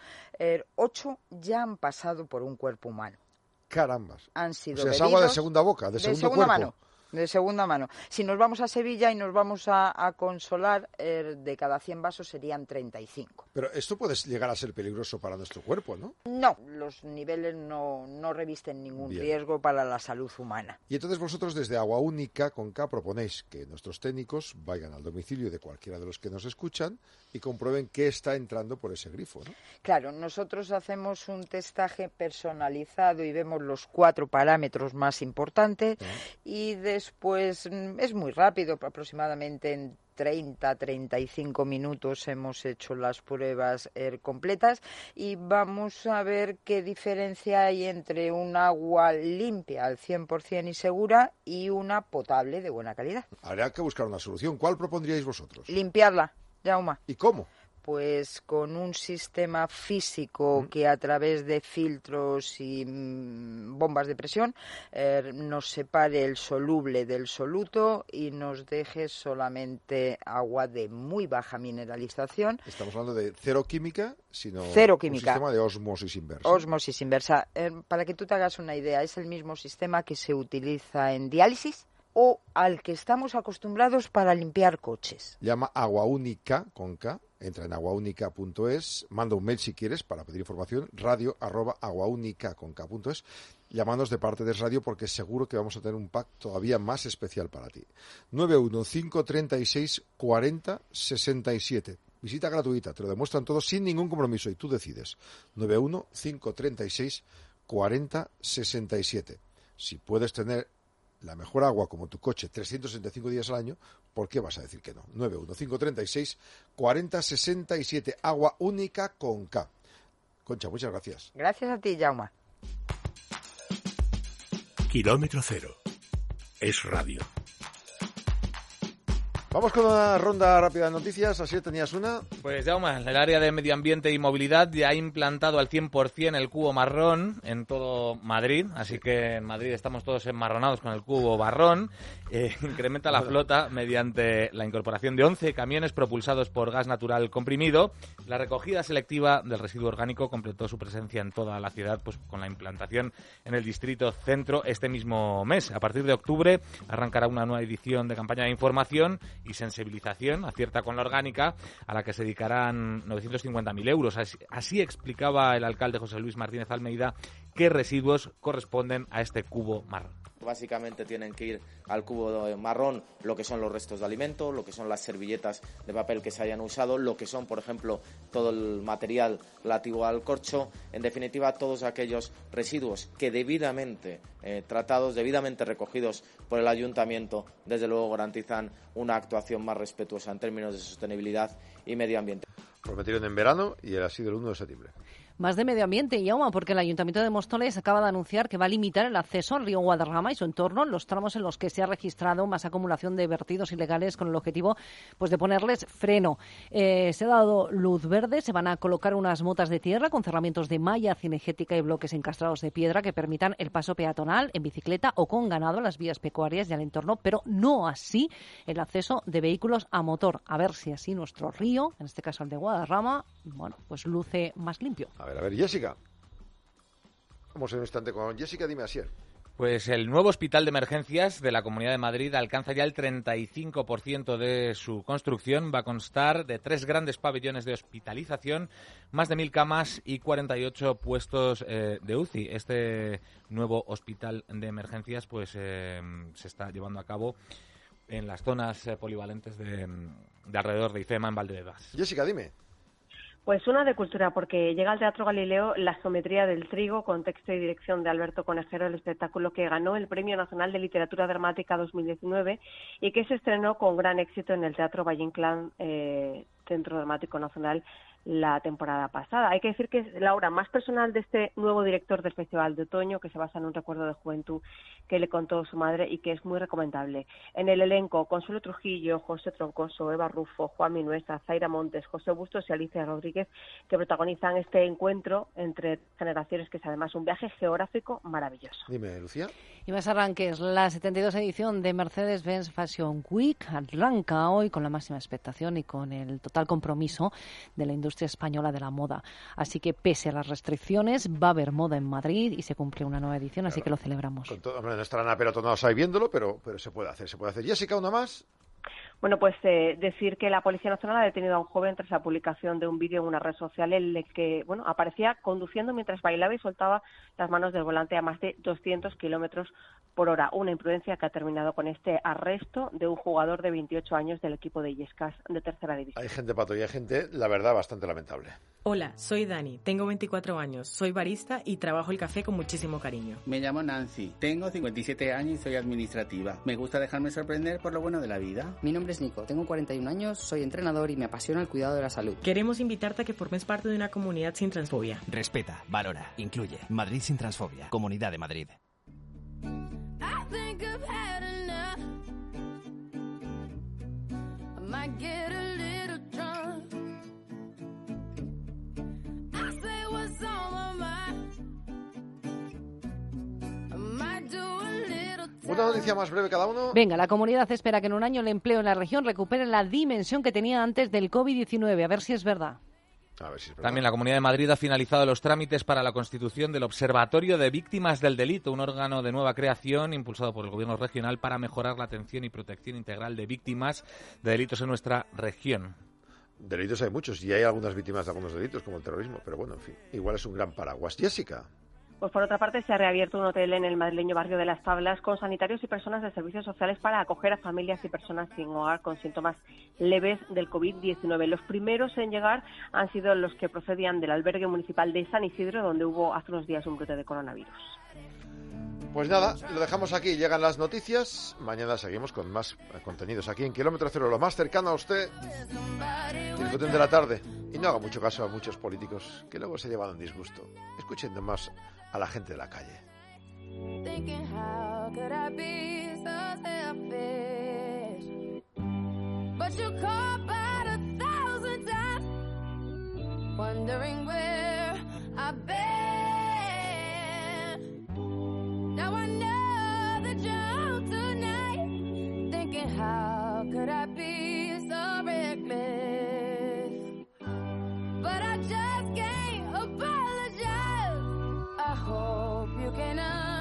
8 ya han pasado por un cuerpo humano. Carambas. Han sido es agua de segunda boca, de segundo cuerpo. Mano. De segunda mano. Si nos vamos a Sevilla y nos vamos a Consolar, de cada 100 vasos serían 35. Pero esto puede llegar a ser peligroso para nuestro cuerpo, ¿no? No, los niveles no revisten ningún riesgo para la salud humana. Y entonces vosotros desde Agua Única, con K, proponéis que nuestros técnicos vayan al domicilio de cualquiera de los que nos escuchan y comprueben qué está entrando por ese grifo, ¿no? Claro, nosotros hacemos un testaje personalizado y vemos los 4 parámetros más importantes y después es muy rápido, aproximadamente en 30-35 minutos hemos hecho las pruebas completas y vamos a ver qué diferencia hay entre un agua limpia al 100% y segura y una potable de buena calidad. Habrá que buscar una solución. ¿Cuál propondríais vosotros? Limpiarla, Jauma. ¿Y cómo? Pues con un sistema físico que a través de filtros y bombas de presión nos separe el soluble del soluto y nos deje solamente agua de muy baja mineralización. Estamos hablando de cero química, sino cero química. Un sistema de ósmosis inversa. Ósmosis inversa. Para que tú te hagas una idea, es el mismo sistema que se utiliza en diálisis o al que estamos acostumbrados para limpiar coches. Llama Agua Única, con K. Entra en aguaunica.es, manda un mail si quieres para pedir información, radio@aguaunica.es llámanos de parte de Radio porque seguro que vamos a tener un pack todavía más especial para ti. 91-536-40-67. Visita gratuita, te lo demuestran todo sin ningún compromiso y tú decides. 91-536-40-67. Si puedes tener la mejor agua como tu coche 365 días al año, ¿por qué vas a decir que no? 91-536-40-67. Agua única con K. Concha, muchas gracias. Gracias a ti, Jaume. Kilómetro Cero. Es radio. Vamos con una ronda rápida de noticias. Así tenías una. Pues Jaume, el área de medio ambiente y movilidad ya ha implantado al 100% el cubo marrón en todo Madrid, así que en Madrid estamos todos enmarronados con el cubo marrón. Incrementa la flota mediante la incorporación de 11 camiones propulsados por gas natural comprimido. La recogida selectiva del residuo orgánico completó su presencia en toda la ciudad, pues con la implantación en el distrito centro este mismo mes. A partir de octubre arrancará una nueva edición de campaña de información y sensibilización, acierta con la orgánica, a la que se dedicarán 950.000 euros. Así explicaba el alcalde José Luis Martínez Almeida qué residuos corresponden a este cubo marrón. Básicamente tienen que ir al cubo marrón lo que son los restos de alimento, lo que son las servilletas de papel que se hayan usado, lo que son, por ejemplo, todo el material relativo al corcho, en definitiva, todos aquellos residuos que debidamente tratados, debidamente recogidos por el ayuntamiento, desde luego garantizan una actuación más respetuosa en términos de sostenibilidad y medio ambiente. Prometieron en verano y ha sido el 1 de septiembre. Más de medio ambiente, Jaume, porque el Ayuntamiento de Móstoles acaba de anunciar que va a limitar el acceso al río Guadarrama y su entorno en los tramos en los que se ha registrado más acumulación de vertidos ilegales con el objetivo pues de ponerles freno. Se ha dado luz verde, se van a colocar unas motas de tierra con cerramientos de malla cinegética y bloques encastrados de piedra que permitan el paso peatonal en bicicleta o con ganado a las vías pecuarias y al entorno, pero no así el acceso de vehículos a motor. A ver si así nuestro río, en este caso el de Guadarrama, bueno, pues luce más limpio. A ver, Jessica. Vamos en un instante con Jessica, dime así. Pues el nuevo hospital de emergencias de la Comunidad de Madrid alcanza ya el 35% de su construcción. Va a constar de 3 grandes pabellones de hospitalización, más de 1.000 camas y 48 puestos de UCI. Este nuevo hospital de emergencias pues se está llevando a cabo en las zonas polivalentes de alrededor de IFEMA, en Valdebebas. Jessica, dime. Pues una de cultura, porque llega al Teatro Galileo La Sometría del Trigo, con texto y dirección de Alberto Conejero, el espectáculo que ganó el Premio Nacional de Literatura Dramática 2019 y que se estrenó con gran éxito en el Teatro Valle Inclán, Centro Dramático Nacional, la temporada pasada. Hay que decir que es la obra más personal de este nuevo director del Festival de Otoño, que se basa en un recuerdo de juventud que le contó su madre y que es muy recomendable. En el elenco, Consuelo Trujillo, José Troncoso, Eva Rufo, Juan Minuesa, Zaira Montes, José Bustos y Alicia Rodríguez, que protagonizan este encuentro entre generaciones, que es además un viaje geográfico maravilloso. Dime, Lucía. Y más arranques, la 72 edición de Mercedes-Benz Fashion Week arranca hoy con la máxima expectación y con el total compromiso de la industria española de la moda. Así que pese a las restricciones va a haber moda en Madrid y se cumple una nueva edición, así que lo celebramos. Con todo, hombre, no estarán apelotonados ahí viéndolo, pero se puede hacer, Jessica, ¿una más? Bueno, pues decir que la Policía Nacional ha detenido a un joven tras la publicación de un vídeo en una red social en el que, bueno, aparecía conduciendo mientras bailaba y soltaba las manos del volante a más de 200 kilómetros por hora. Una imprudencia que ha terminado con este arresto de un jugador de 28 años del equipo de Illescas de tercera división. Hay gente, Pato, y hay gente, la verdad, bastante lamentable. Hola, soy Dani, tengo 24 años, soy barista y trabajo el café con muchísimo cariño. Me llamo Nancy, tengo 57 años y soy administrativa. Me gusta dejarme sorprender por lo bueno de la vida. Mi nombre es Nico, tengo 41 años, soy entrenador y me apasiona el cuidado de la salud. Queremos invitarte a que formes parte de una comunidad sin transfobia. Respeta, valora, incluye. Madrid sin transfobia. Comunidad de Madrid. Una noticia más breve cada uno. Venga, la comunidad espera que en un año el empleo en la región recupere la dimensión que tenía antes del COVID-19. A ver si es verdad. También la Comunidad de Madrid ha finalizado los trámites para la constitución del Observatorio de Víctimas del Delito, un órgano de nueva creación impulsado por el Gobierno regional para mejorar la atención y protección integral de víctimas de delitos en nuestra región. Delitos hay muchos y hay algunas víctimas de algunos delitos, como el terrorismo, pero bueno, en fin, igual es un gran paraguas. Jessica. Pues por otra parte, se ha reabierto un hotel en el madrileño barrio de Las Tablas con sanitarios y personas de servicios sociales para acoger a familias y personas sin hogar con síntomas leves del COVID-19. Los primeros en llegar han sido los que procedían del albergue municipal de San Isidro, donde hubo hace unos días un brote de coronavirus. Pues nada, lo dejamos aquí. Llegan las noticias. Mañana seguimos con más contenidos aquí en Kilómetro Cero, lo más cercano a usted. Disfruten de la tarde y no haga mucho caso a muchos políticos que luego se llevan un disgusto. Escuchen más a la gente de la calle. Now I know that you're out tonight, thinking how could I be so reckless? But I just can't apologize. I hope you can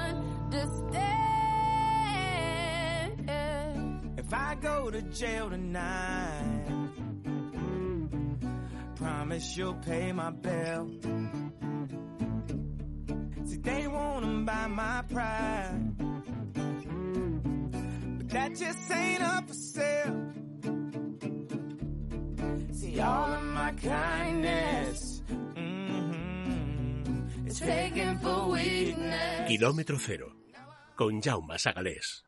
understand. If I go to jail tonight, promise you'll pay my bill. See, they wanna buy my pride, but that just ain't up for sale. See, all of my kindness, it's taken for weakness. Kilómetro Cero, con Jaume Sagalés.